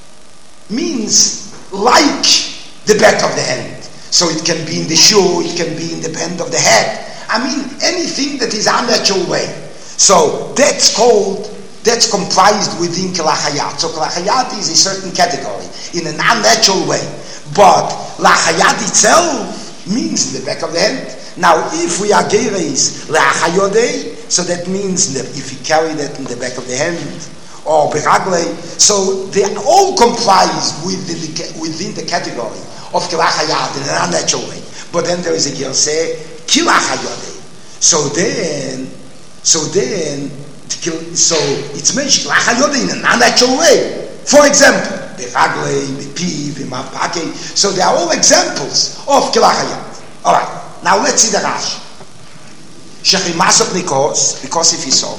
means like the back of the hand. So it can be in the shoe, it can be in the bend of the head. I mean, anything that is unnatural way. So that's called, that's comprised within klachayad. So klachayad is a certain category in an unnatural way. But lachayad itself means in the back of the hand. Now, if we are gereis lachayodei, so that means that if you carry that in the back of the hand, or beragle, so they are all comprised within the, within the category of kilachayad in an unnatural way. But then there is a gerseh kilachayodei. So then, so then, so it's mentioned kilachayodei in an unnatural way. For example, beragle, bepiv, b'mapake. So they are all examples of kilachayad. All right. Now let's see the Rashi. Shechimasot nikos, because if he saw,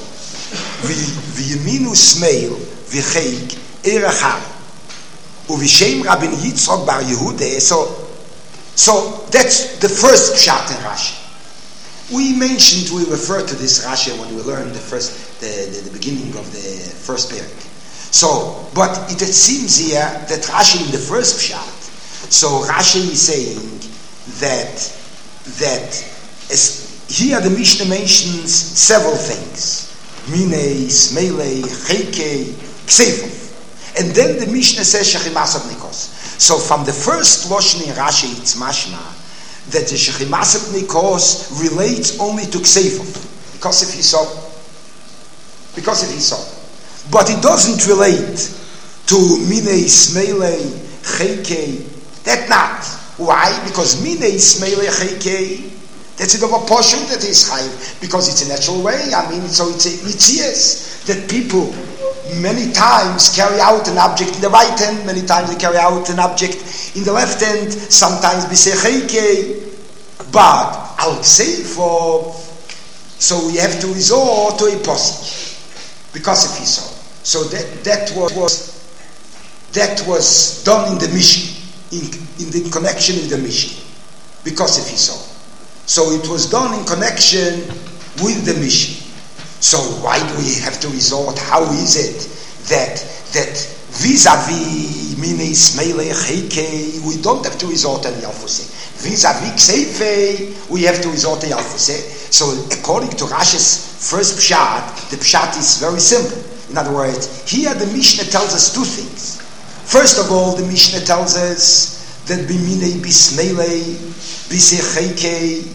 v'yeminu smeil v'cheik erachar, u'v'shem Rabbi Yitzchok bar Yehuda. So, so that's the first pshat in Rashi. We mentioned, we referred to this Rashi when we learned the first, the, the, the beginning of the first parak. So, but it, it seems here that Rashi in the first pshat, so Rashi is saying that that as here the Mishnah mentions several things. Minei, Smeilei, Cheikei, Ksefov. And then the Mishnah says Shechimasot Nikos. So from the first Lashon in Rashi, it's mashma that the Shechimasot Nikos relates only to Ksefov. Because if he saw. Because if he saw. But it doesn't relate to Minei, Smeilei, Cheikei. That not. Why? Because Minei, Smeilei, Cheikei, that's it of a portion that is chayiv, because it's a natural way. I mean, so it's a mitzias that people many times carry out an object in the right hand, many times they carry out an object in the left hand, sometimes b'secheke, but al ksefov, so we have to resort to a posik, because if he saw. So that that was, was that was done in the Mishnah, in, in the connection with the Mishnah, because if he saw. So it was done in connection with the Mishnah. So why do we have to resort? How is it that that vis-a-vis minei smeilei cheikei we don't have to resort to Yalfuseh? Vis-a-vis ksefei we have to resort to Yalfuseh. So according to Rashi's first pshat, the pshat is very simple. In other words, here the Mishnah tells us two things. First of all, the Mishnah tells us that biminei bismeilei bisechekei,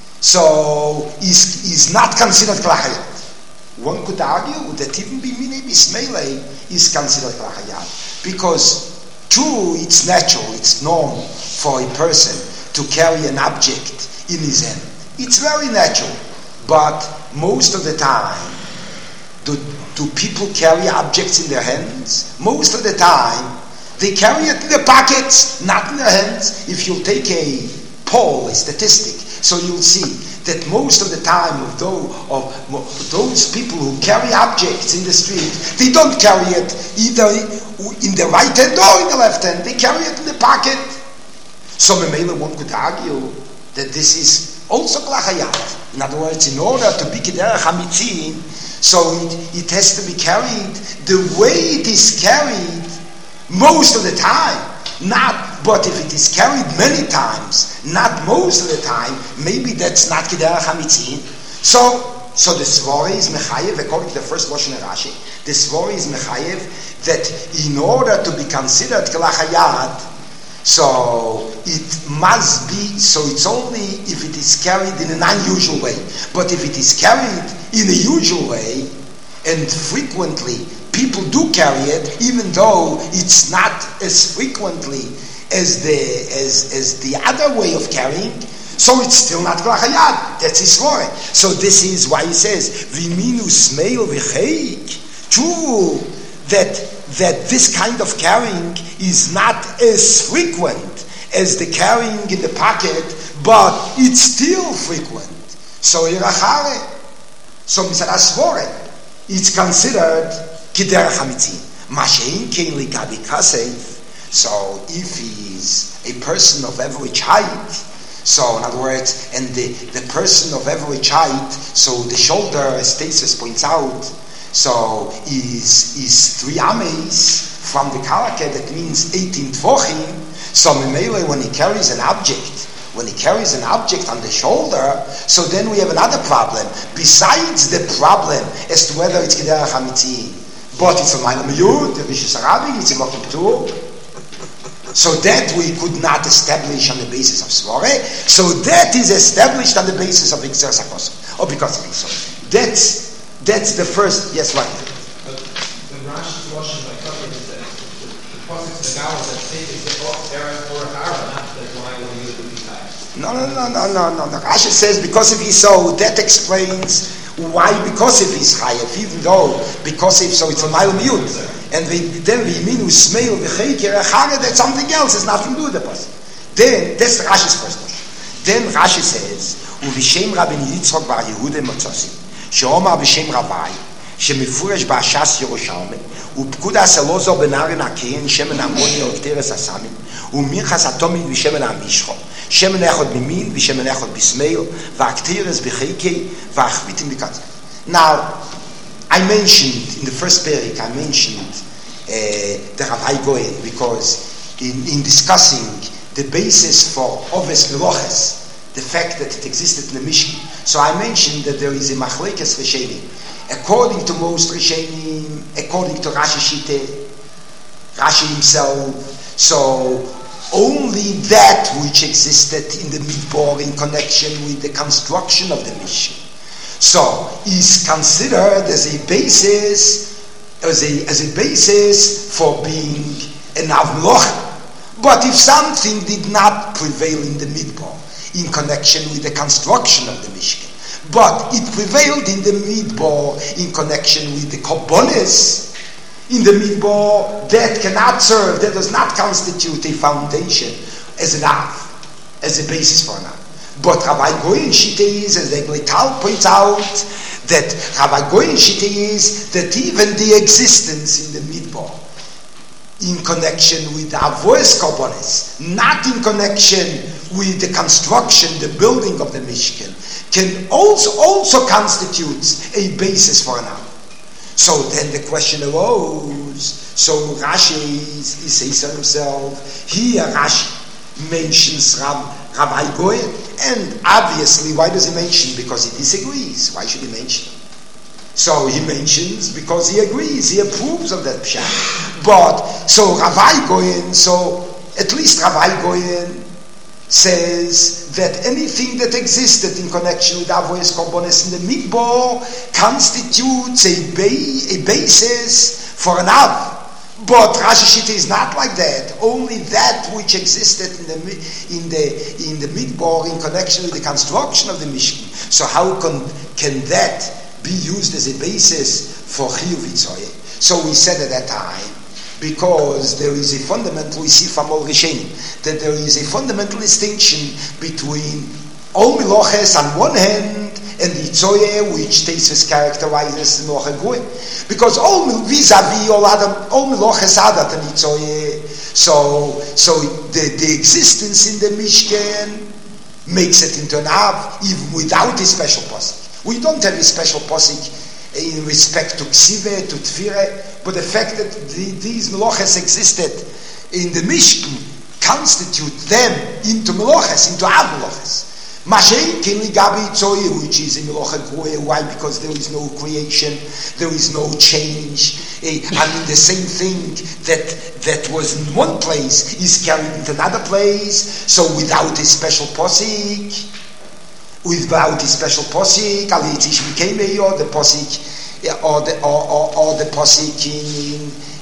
so is is not considered klachayat. One could argue that even biminei bismeilei is considered klachayat, because true, it's natural, it's normal for a person to carry an object in his hand. It's very natural, but most of the time, do, do people carry objects in their hands? Most of the time, they carry it in their pockets, not in their hands. If you take a poll, a statistic, so you'll see that most of the time of those, of those people who carry objects in the street, they don't carry it either in the right hand or in the left hand. They carry it in the pocket. So Memela, one could argue that this is also klachayat. In other words, in order to be kederach hamitzin, so it, it has to be carried the way it is carried most of the time. Not, but if it is carried many times, not most of the time, maybe that's not kederach hamitzin. So, so the svara is mechayev, according to the first Lashon Rashi, the svara is mechayev that in order to be considered klachayat, so it must be, so it's only if it is carried in an unusual way. But if it is carried in a usual way, and frequently people do carry it, even though it's not as frequently as the as as the other way of carrying, so it's still not klach hayad. That's his svore. So this is why he says v'minu smeil v'cheik. True that that this kind of carrying is not as frequent as the carrying in the pocket, but it's still frequent. So irachare. So misara svore. It's considered kiderach hamitzin. Mashein kein ligabi kasef. So if he is a person of average height, so in other words, and the, the person of average height, so the shoulder, as Tesis points out, so is is three ames from the karake, that means eighteen tvochim. So Memele, when he carries an object, when he carries an object on the shoulder, so then we have another problem. Besides the problem as to whether it's Kederach HaMitzim, but it's a minor miyut, the Rishis Arabic, it's a Mokim Tur. So that we could not establish on the basis of Svore. So that is established on the basis of Exer Sakos. Or because of Exer. That's, that's the first, yes, what? But the Rashi's washing by covering is that the Pasuk, the Gauss, that say is the Aaron or Aaron, not that why will you do these types. No, no, no, no, no, no. The Rashi says because if he's so, that explains why, because if he's Chayev, even though, because if so, it's a mile mute. And we, then we mean we smell the chayker achare, that's something else, has nothing to do with the person. Then, that's Rashi's first question. Then Rashi says, Uvishem Rabbi Yitzchok bar Yehuda Motzosi, she'omar b'shem Ravai, she'mefurash ba'ashas Yerushalmi, u'pkudas elozo benarin akein, shemen amoni al teres asamim, u'minchas atomid v'shemen amishcho, shemen echod b'min, v'shemen echod b'smeil, v'akteres b'chayke, v'achvitim b'katzah. Now, I mentioned, in the first parak, I mentioned uh, the Ravai Goyen, because in, in discussing the basis for Oves Meloches, the fact that it existed in the Mishkan, so I mentioned that there is a Machlekes Rishenim. According to most Rishenim, according to Rashi Shite, Rashi himself, so only that which existed in the Midbar in connection with the construction of the Mishkan, so is considered as a basis, as a as a basis for being an avloch. But if something did not prevail in the midbar in connection with the construction of the Mishkan, but it prevailed in the midbar in connection with the korbanos in the midbar, that cannot serve, that does not constitute a foundation as an av, as a basis for an av. But Rabbi Goyen Shita is, as the Glital points out, that Rabbi Goyen Shita is that even the existence in the midbar, in connection with the Avois Korbanos, not in connection with the construction, the building of the Mishkan, can also also constitutes a basis for an Av. So then the question arose. So Rashi is, he says himself. Here Rashi mentions Rav, Rabbi Goyen. And obviously, why does he mention? Because he disagrees. Why should he mention? So he mentions because he agrees, he approves of that pshat. But, so Rabbi Goyen, so at least Rabbi Goyen says that anything that existed in connection with Avois Korbanos in the Midbar constitutes a, ba- a basis for an Av. But Rashi Shita is not like that. Only that which existed in the in the in the midbar in connection with the construction of the Mishkan. So how can can that be used as a basis for Chiyuv Yitzoyeh? So we said at that time, because there is a fundamental, we see from all Rishonim, that there is a fundamental distinction between Ol Meloches on one hand and Yitzoyeh, which Tesis characterizes Meloche Goy. Because all vis-a-vis all other, all Meloches Adat and Yitzoyeh, so so the, the existence in the Mishkan makes it into an Av, even without a special posik. We don't have a special posik in respect to Ksive, to Tfire, but the fact that the, these Meloches existed in the Mishkan constitute them into Meloches, into Av Meloches. Mashein kin ligabi Yitzoyeh, which is in Meloche Goy. Why? Because there is no creation, there is no change. I mean, the same thing that that was in one place is carried into another place. So without a special posik, without a special posik, ali yitzish mikei meyo, the posik, or the or, or, or the posik in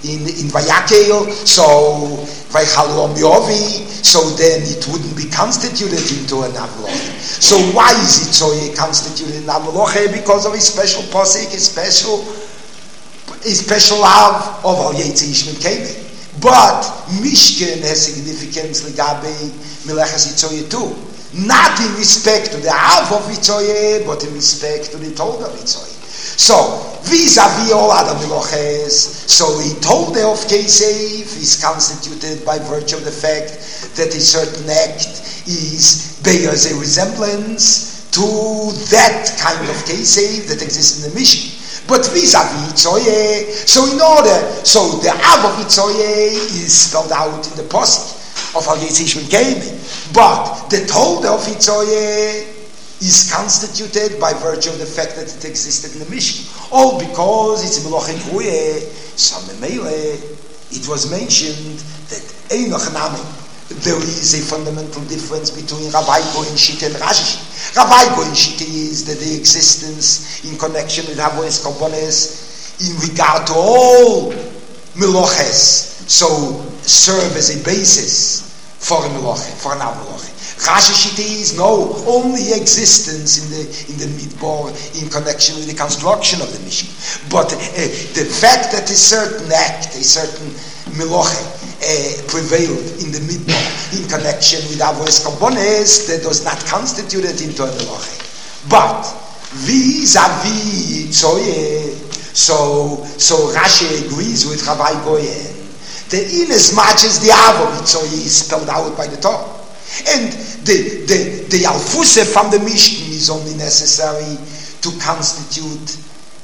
in in Vayakel, so Vaychalom Yovi, so then it wouldn't be constituted into an Avloche. So why is it so constituted in Avloche? Because of his special posik, his special his special love of Al Yetzi Ishmin Kebe. But Mishkan has significance legabe Melechas Yitzoye too. Not in respect to the Av of Yitzoye, but in respect to the Tolda of Yitzoye. So, vis-a-vis all other Meloches, so he told of Kesef is constituted by virtue of the fact that a certain act is bears a resemblance to that kind of Kesef that exists in the Mishkan. But vis-a-vis Itzoye, so in order, so the Av of Itzoye is spelled out in the Posik of Al Yetzi Ishmin Kebe. But the Tolda of Itzoye is constituted by virtue of the fact that it existed in the Mishkan. All because it's Melochin Kruye, so Memele, it was mentioned that Einoch Nami, there is a fundamental difference between Rabbi Goyen Shita and Rashi. Rabbi Goyen Shita is that the existence in connection with Havoes Korbanos in regard to all Meloches, so serve as a basis for a Meloche, for an Meloche. Rashi Shita is no, only existence in the in the Midbar in connection with the construction of the Mishkan. But uh, the fact that a certain act, a certain Meloche, Uh, prevailed in the Midbar in connection with Avodas Korbanos, that does not constitute it into a Meloche. But vis-a-vis Tzoye, so so Rashi agrees with Rabbi Goyen that in as much as the Av of Tzoye is spelled out by the Torah, and the the the Alfuse from the Mishkan is only necessary to constitute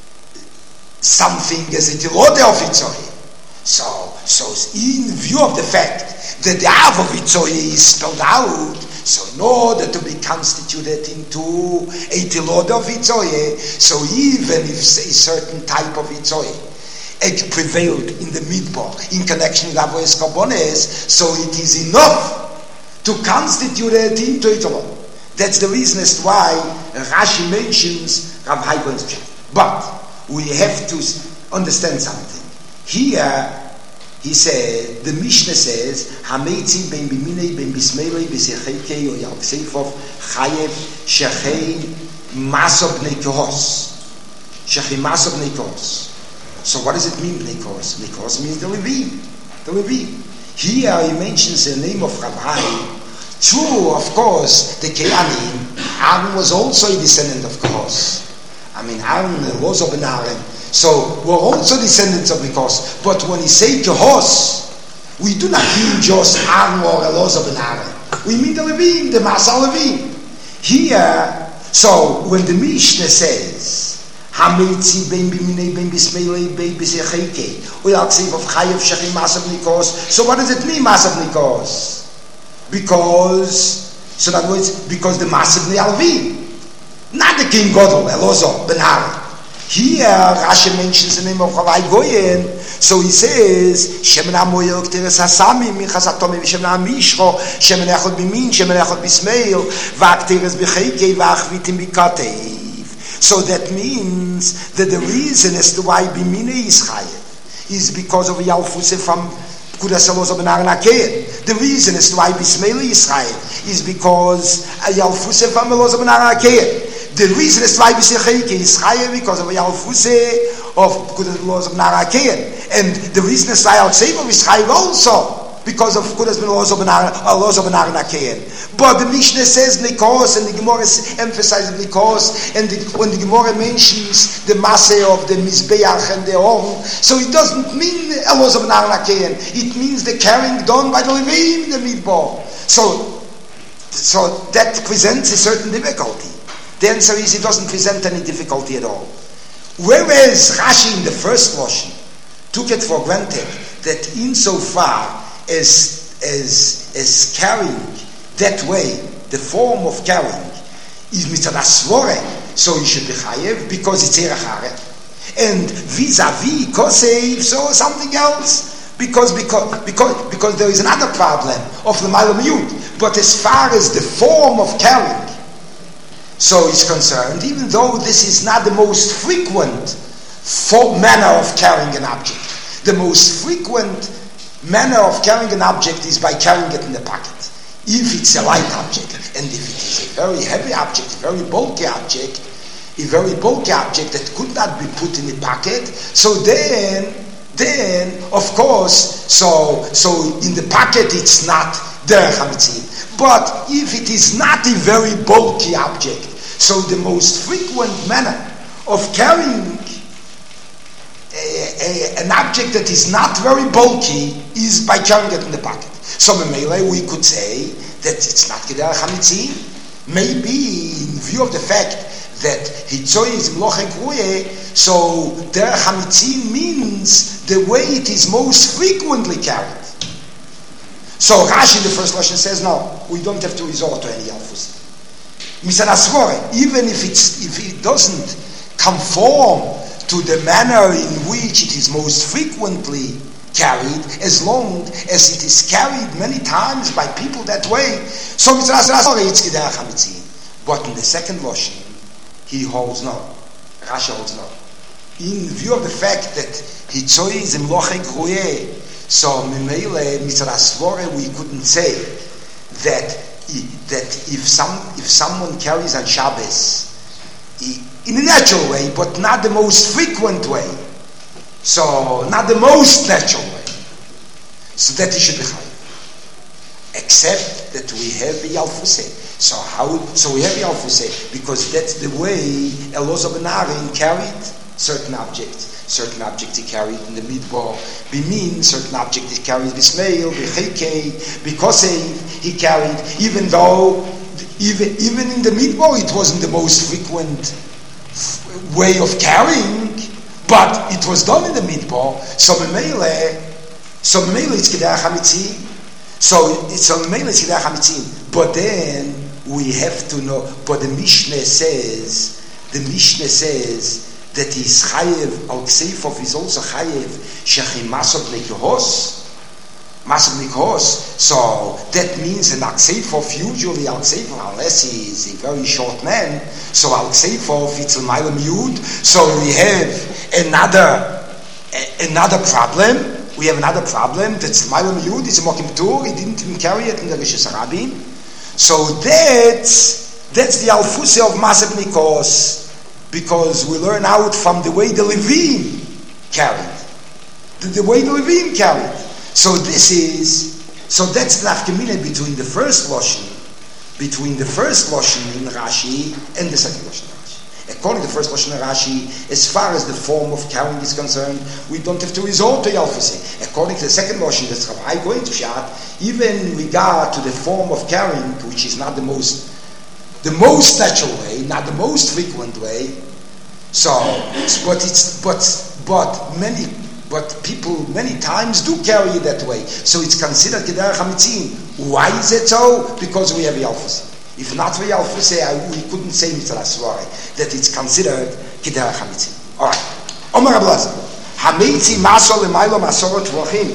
something as a Tilode of Tzoye. So, so in view of the fact that the Av of Itzoye is spelled out, so in order to be constituted into a Tilod of Itzoye, so even if a certain type of Itzoye prevailed in the Midbar in connection with Avodas Korbanos, so it is enough to constitute it into a Tilod. That's the reason as to why Rashi mentions Rav Haigon's Pshat. But we have to understand something. Here, he said, the Mishnah says, Hameitzi ben biminei ben bismeilei b'sechekei o yalksefov chayev shechei maso b'nei kohos. Shechei maso b'nei kohos. So what does it mean, b'nei kohos? B'nei kohos means the Levim. The Levim. Here he mentions the name of Rabbi. True, of course, the Kehanim. Aaron was also a descendant of Kohos. I mean, Aaron was of an Aaron. So we're also descendants of Nikos. But when he say Kohos, we do not mean just Aaron or Elozah ben Aaron. We mean the Levim, the Masa Levim. Here, so when the Mishnah says, Hameitzi ben biminei ben bismeilei ben bisecheke, we are saying of Chayev Shechim Masa Nikos. So what does it mean, Masa Nikos? Because, so in other words, because the Masa Levim, not the King Gadol, Elozah ben Aaron. Here, Rashi mentions the name of Rabbi Goyen. So he says, Shemen HaMoyer Kteres HaSamim, Minchas HaTomim, Shemen HaMishro, Shemen Echot Bimin, Shemen Echot Bismeil, V'Akteres B'Cheikei, V'Achvitim B'Katev. So that means that the reason as to why Bimine is Chayev is because of Yalfuse from Pkudas Elozah ben Aaron HaKein. The reason as to why Bismeil is Chayev is because Yalfuse from Elozah ben Aaron HaKein. The reason is why B'Secheke is Chayev because of Yalfuse of Pkudas Elozah ben Aaron HaKein. And the reason is why Al-Tseivov is Chayev also because of Pkudas Elozah ben Aaron HaKein. But the Mishnah says Nikos, and the Gemara emphasizes Nikos, and the, when the Gemara mentions the Maseh of the Mizbeach and the Orm, so it doesn't mean Elozah ben Aaron HaKein. It means the carrying done by the Levim in the Midbar. So, so that presents a certain difficulty. The answer is it doesn't present any difficulty at all. Whereas Rashi in the first Lashon took it for granted that insofar as as as carrying that way, the form of carrying is mitzad asvore, so he should be chayev because it's erech haaret. And vis-a-vis kosev, so something else. Because because because because there is another problem of the Ma'alim Yud. But as far as the form of carrying, so is concerned, even though this is not the most frequent manner of carrying an object. the most frequent manner of carrying an object is by carrying it in the pocket. If it's a light object, and if it is a very heavy object, a very bulky object, a very bulky object that could not be put in the pocket, so then, then, of course, so so in the pocket it's not derech hamitzin. But if it is not a very bulky object, so the most frequent manner of carrying a, a, an object that is not very bulky is by carrying it in the pocket. So Memele, we could say that it's not derech hamitzin. Maybe in view of the fact that Hitzoi is Mloche Kruye, so derech hamitzin means the way it is most frequently carried. So Rashi, the first lesson, says no, we don't have to resort to any alfus. Misana Svore, even if it's if it doesn't conform to the manner in which it is most frequently carried, as long as it is carried many times by people that way, so Misana Svore, it's derech hamitzin. But in the second lesson, he holds no. Rashi holds no. In view of the fact that Hitzoi is in Mloche Kruye, so Mimele Mitzvah we couldn't say that that if some if someone carries on Shabbos in a natural way, but not the most frequent way, so not the most natural way, so that he should be chayav. Except that we have Yalfuseh. So how? So we have Yalfuseh because that's the way Elazar ben Aaron carried certain objects. Certain objects he carried in the midbar. Bimin, certain objects he carried Bismail, Bechekei, Bikosei, he carried, even though, even, even in the midbar it wasn't the most frequent way of carrying, but it was done in the midbar. So Memele, so Memele it's Kedach HaMitzim. So it's on Memele it's Kedach HaMitzim. But then we have to know, but the Mishnah says, the Mishnah says, that is chayev al ksefov is also chayev shechim masov nekehos masov nekehos. So that means an al ksefov, usually al ksefov, unless he is a very short man, so al ksefov it's a mailam yud. So we have another a, another problem. We have another problem. That's mailam yud. It's a mokim tur. He didn't even carry it in the Rishus Harabim. So that's that's the alfuse of masov nekehos. Because we learn out from the way the Levim carried. The, the way the Levim carried. So this is, so that's the nafkamina between the first Lashon, between the first Lashon in Rashi and the second Lashon in Rashi. According to the first Lashon in Rashi, as far as the form of carrying is concerned, we don't have to resort to Yalfasi. According to the second Lashon, that's Rabbi going to Pshat, even in regard to the form of carrying, which is not the most the most natural way, not the most frequent way. So, but it's but but many but people many times do carry it that way. So it's considered Kederach HaMitzin. Why is it so? Because we have Yalfus. If not for Yalfus, we couldn't say Mitzvah Svare that it's considered Kederach HaMitzin. All right. Omar Ablaza. Hamitzi Maso Lemailo Masorot Tvachim.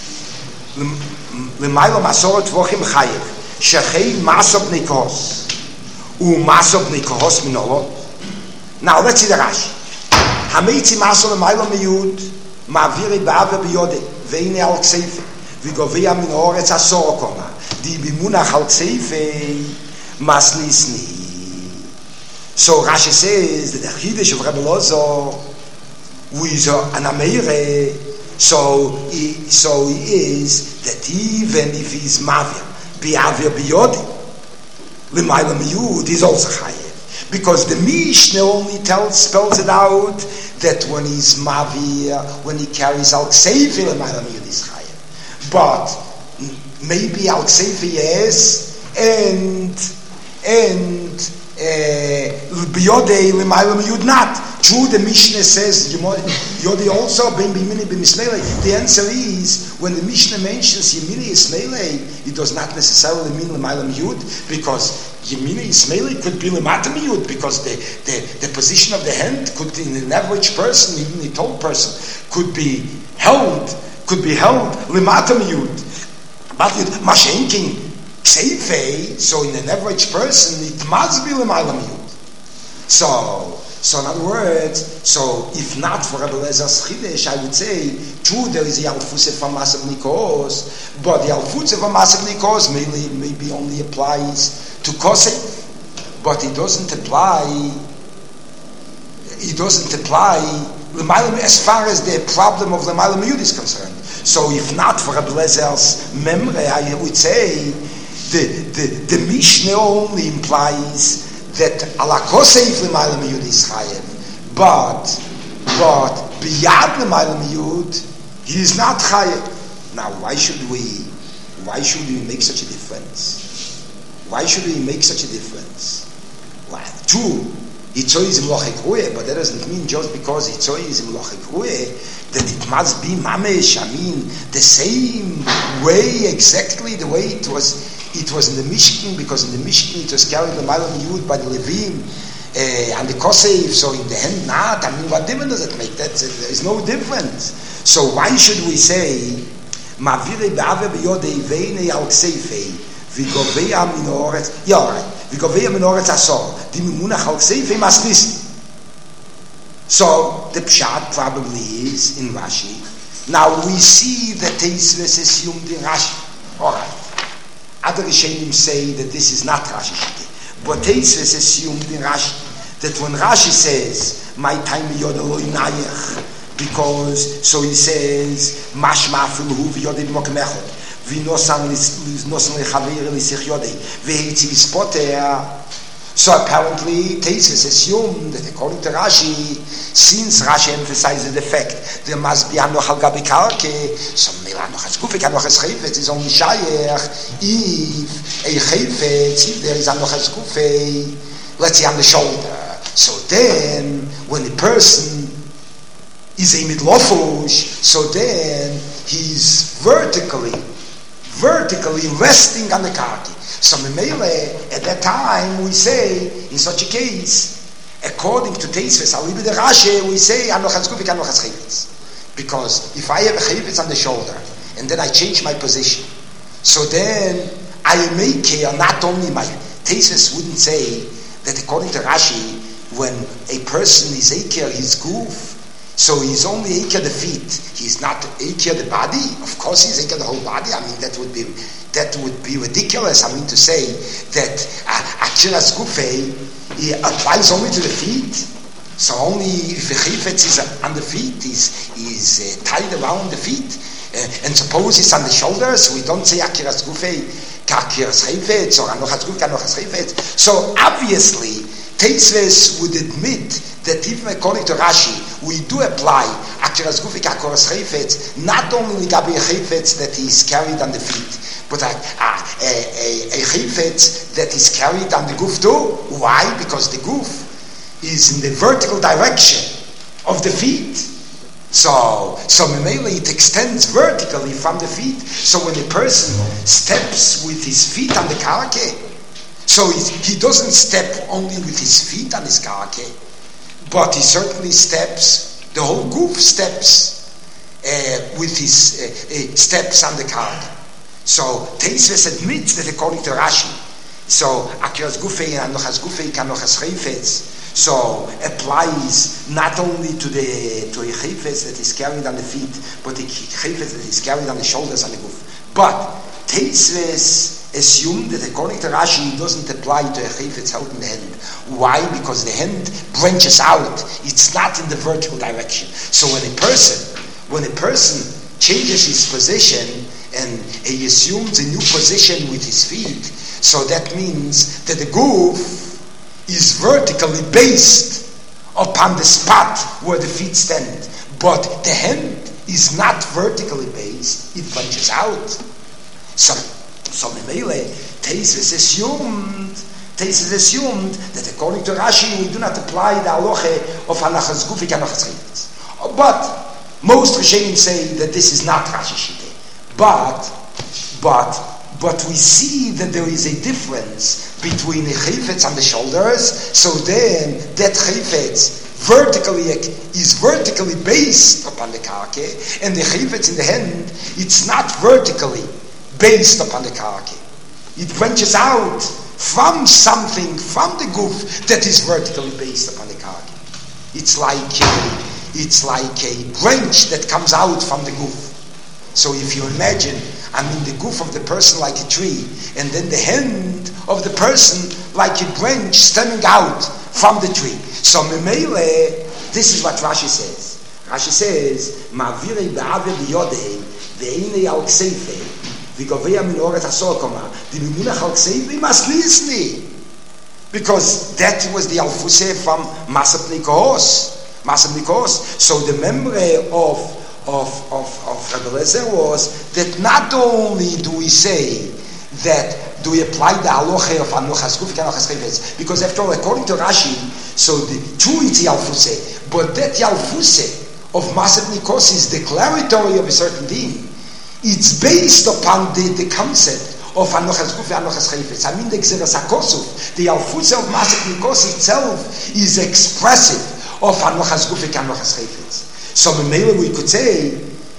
Lemailo Masorot Tvachim Chayev. Shechei Masob Nikos. Umasob Nikos Minolot. Now let's see the Rashi. Hamitzi Maso Lemailo Miyud. Ma'aviri Ba'ave B'yode. Veine Al Kseife. V'govea Min Oretz Asor Koma. Di Bimunach Al Kseife. Masnisni. So Rashi says that the Chiddush of Rebbe Lozo, who is an Ameire, so he, so he is that even if he's Mavir, Bi'avir B'yodi, L'mayla Miyud, he's also Chayev. Because the Mishnah only tells, spells it out, that when he's Mavir, when he carries Al Kseife, L'mayla Miyud is Chayev. But maybe Al Kseife yes, and, and, B'yodei L'mayla Miyud not. True, the Mishnah says Yodi also ben b'yimini b'mismelei. The answer is when the Mishnah mentions Yimini Ismelei, it does not necessarily mean L'mayla Miyud, because Yimini Ismelei could be L'mata Miyud, because the, the, the position of the hand could, in an average person, even a tall person, could be held, could be held L'mata Miyud. But Mashenkin Kseife, so in an average person, it must be L'mayla Miyud. So So in other words, so if not for Rebbe Elazar's Chidesh, I would say, true, there is a Yalfuse from Masav Nikos, but the Yalfuse from Masav Nikos maybe, maybe only applies to Kosef, but it doesn't apply, it doesn't apply as far as the problem of L'mayla Miyud is concerned. So if not for Rebbe Elazar's Memre, I would say, the, the, the Mishnah only implies that ala kosef l'mayla miyud is chayev, but but biyad l'mayla miyud he is not chayev. Now, why should we why should we make such a difference? Why should we make such a difference? Well, true, Hitzoy is imlochek rueh, but that doesn't mean just because Hitzoy is imlochek rueh that it must be mamesh. I mean, the same way, exactly the way it was. It was in the Mishkan, because in the Mishkan it was carried the Mailam Yud by the Levim uh, and the Kosef, so in the hand not. I mean, what difference does it make? That's, there is no difference. So why should we say Ma'avire be'ave b'yodei ve'nei al ksefei v'govea min ha'oretz? Yeah, right. V'govea min ha'oretz asor di mimunach al ksefei masnis. So the pshat probably is in Rashi. Now we see that Teisves assumed in Rashi. All right. Other Rishonim say that this is not Rashi Shite, but Teisves assumed in Rashi that when Rashi says "My time yoda lo inayach," because so he says "Mashma afilu v'yodei b'mokmechot v'nosan nosan lechaver l'sich yodei v'heitzi spoter." So apparently Teisves assumed that according to Rashi, since Rashi emphasizes the fact there must be hanoch al gabi karke, so mila hanoch as gufik hanoch as chayfetz is only shayach if a chayfetz, if there is hanoch as gufik, let's say on the shoulder. So then when the person is a midlofush, so then he's vertically vertically resting on the karke. So Memele, at that time, we say, in such a case, according to Teisves, Alibi de Rashi, we say, Anochas Gufik, Anochas Chayvetz. Because if I have a Chayvetz on the shoulder, and then I change my position, so then I make care not only my... Teisves wouldn't say that according to Rashi, when a person is Eker, his goof, so he's only Eker the feet, he's not Eker the body. Of course he's Eker the whole body. I mean, that would be... That would be ridiculous. I mean to say that Akiras Gufei applies only to the feet. So only if the chayfetz is on the feet, is is uh, tied around the feet, uh, and suppose it's on the shoulders, we don't say Akiras Gufei, Akiras Chayfetz or Anochas Gufei, Anochas Chayfetz. So obviously, Teisves would admit that even according to Rashi, we do apply Akiras Gufei, Akiras Chayfetz, not only Gabi Chayfetz that is carried on the feet, but a, a, a, a chayfetz that is carried on the goof too. Why? Because the goof is in the vertical direction of the feet. So, so Memele, it extends vertically from the feet. So when a person steps with his feet on the karke, so he doesn't step only with his feet on his karke, but he certainly steps, the whole goof steps uh, with his uh, uh, steps on the karke. So Teisves admits that according to Rashi, so Akiras Gufei and Anochas Gufei Kanochas Chayfetz, so applies not only to the to a chayfetz that is carried on the feet, but a chayfetz that is carried on the shoulders and the goof. But Teisves assumed that according to Rashi, it doesn't apply to a chayfetz held in the hand. Why? Because the hand branches out; it's not in the vertical direction. So when a person, when a person changes his position, and he assumes a new position with his feet, so that means that the goof is vertically based upon the spot where the feet stand, but the hand is not vertically based, it branches out. So, so Memele, Teisves assumed, Teisves assumed that according to Rashi, we do not apply the halacha of Anochas Gufei and Anochas Chayfetz. But most Rishonim say that this is not Rashi Shite. But, but, but we see that there is a difference between a chayfetz on the shoulders. So then that chayfetz vertically is vertically based upon the karke, and the chayfetz in the hand, it's not vertically based upon the karke. It branches out from something, from the goof that is vertically based upon the karke. It's like a, it's like a branch that comes out from the goof. So if you imagine, I mean, the goof of the person like a tree, and then the hand of the person like a branch stemming out from the tree. So Memele, this is what Rashi says. Rashi says, Ma'virei ba'aver b'yodei, ve'einei al kseife, v'govea min oret hasokoma, d'mimunach al kseife, mas lisni. Because that was the alfuse from Masap Nikos. Masap Nikos. So the memory of of of of Rebbe Lezer was that not only do we say that do we apply the halacha of Anochas Guf Anochas Chayvetz, because after all, according to Rashi, so the true it's Yalfuse, but that Yalfuse of Masap Nikos is declaratory of a certain thing. It's based upon the, the concept of Anochas Guf Anochas Chayvetz. I mean the Gzeras HaKosuf, the Yalfuse of Masap Nikos itself is expressive of Anochas Guf Anochas Chayvetz. So maybe we could say,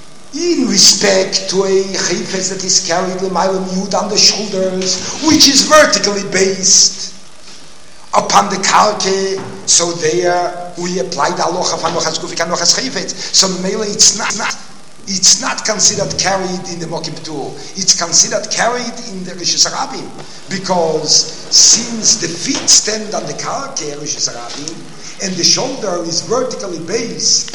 in respect to a chayfetz that is carried l'maylam yud on the shoulders, which is vertically based upon the karke, so there we apply the halacha of Anochas Guf Anochas Chayvetz. So maybe it's not, not it's not considered carried in the Mokim Ptur. It's considered carried in the Rishus Harabim, because since the feet stand on the karke Rishus Harabim and the shoulder is vertically based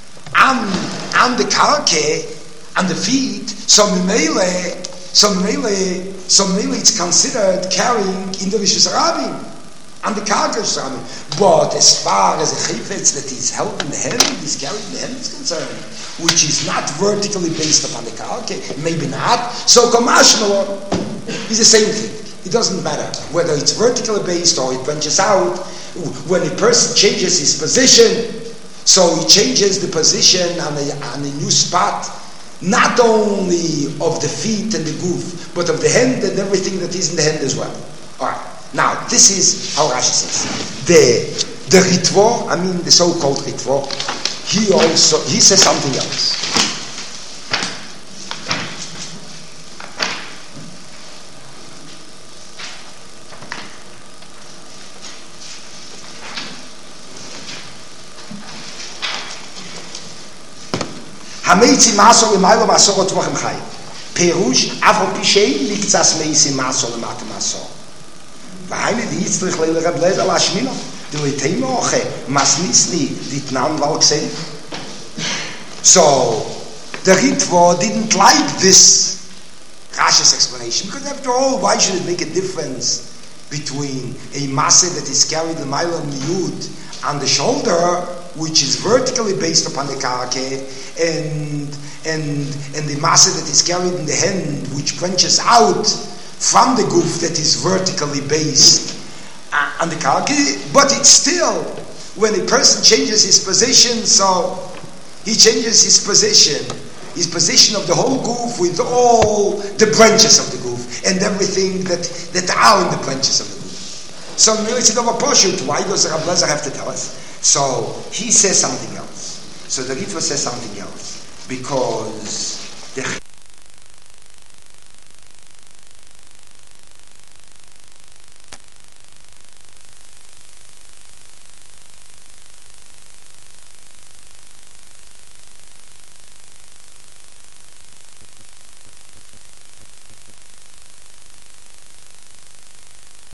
on, on the karke, on the feet, so Mimele, so Mimele, so Mimele it's considered carrying in the Rishus Harabim, on the karke Rishus Harabim. But as far as a chayfetz that is held in the hand, is carried in the hand is concerned, which is not vertically based upon the karke, maybe not, so Kamashno is the same thing. It doesn't matter whether it's vertically based or it branches out. When a person changes his position, so he changes the position on a, on a new spot, not only of the feet and the goof, but of the hand and everything that is in the hand as well. All right. Now, this is how Rashi says. The the Ritvo, I mean the so-called Ritvo, he also, he says something else. Hameitzi maso lemaylo masorot v'chem chayim. Perush avro pishei liktzas meitzi maso lemat maso. V'haine di yitzrich leile Reb Lezer lashmino. Di leiteimo oche masnisni ditnan valksei. So the Ritvo didn't like this Rashi's explanation, because after all, why should it make a difference between a masse that is carried the mile and yud on the shoulder, which is vertically based upon the karke, and and and the masse that is carried in the hand, which branches out from the goof that is vertically based on the karke, but it's still, when a person changes his position, so he changes his position, his position of the whole goof with all the branches of the goof and everything that, that are in the branches of the goof. So why does Reb Lezer have to tell us? So he says something else. So the Ritva says something else, because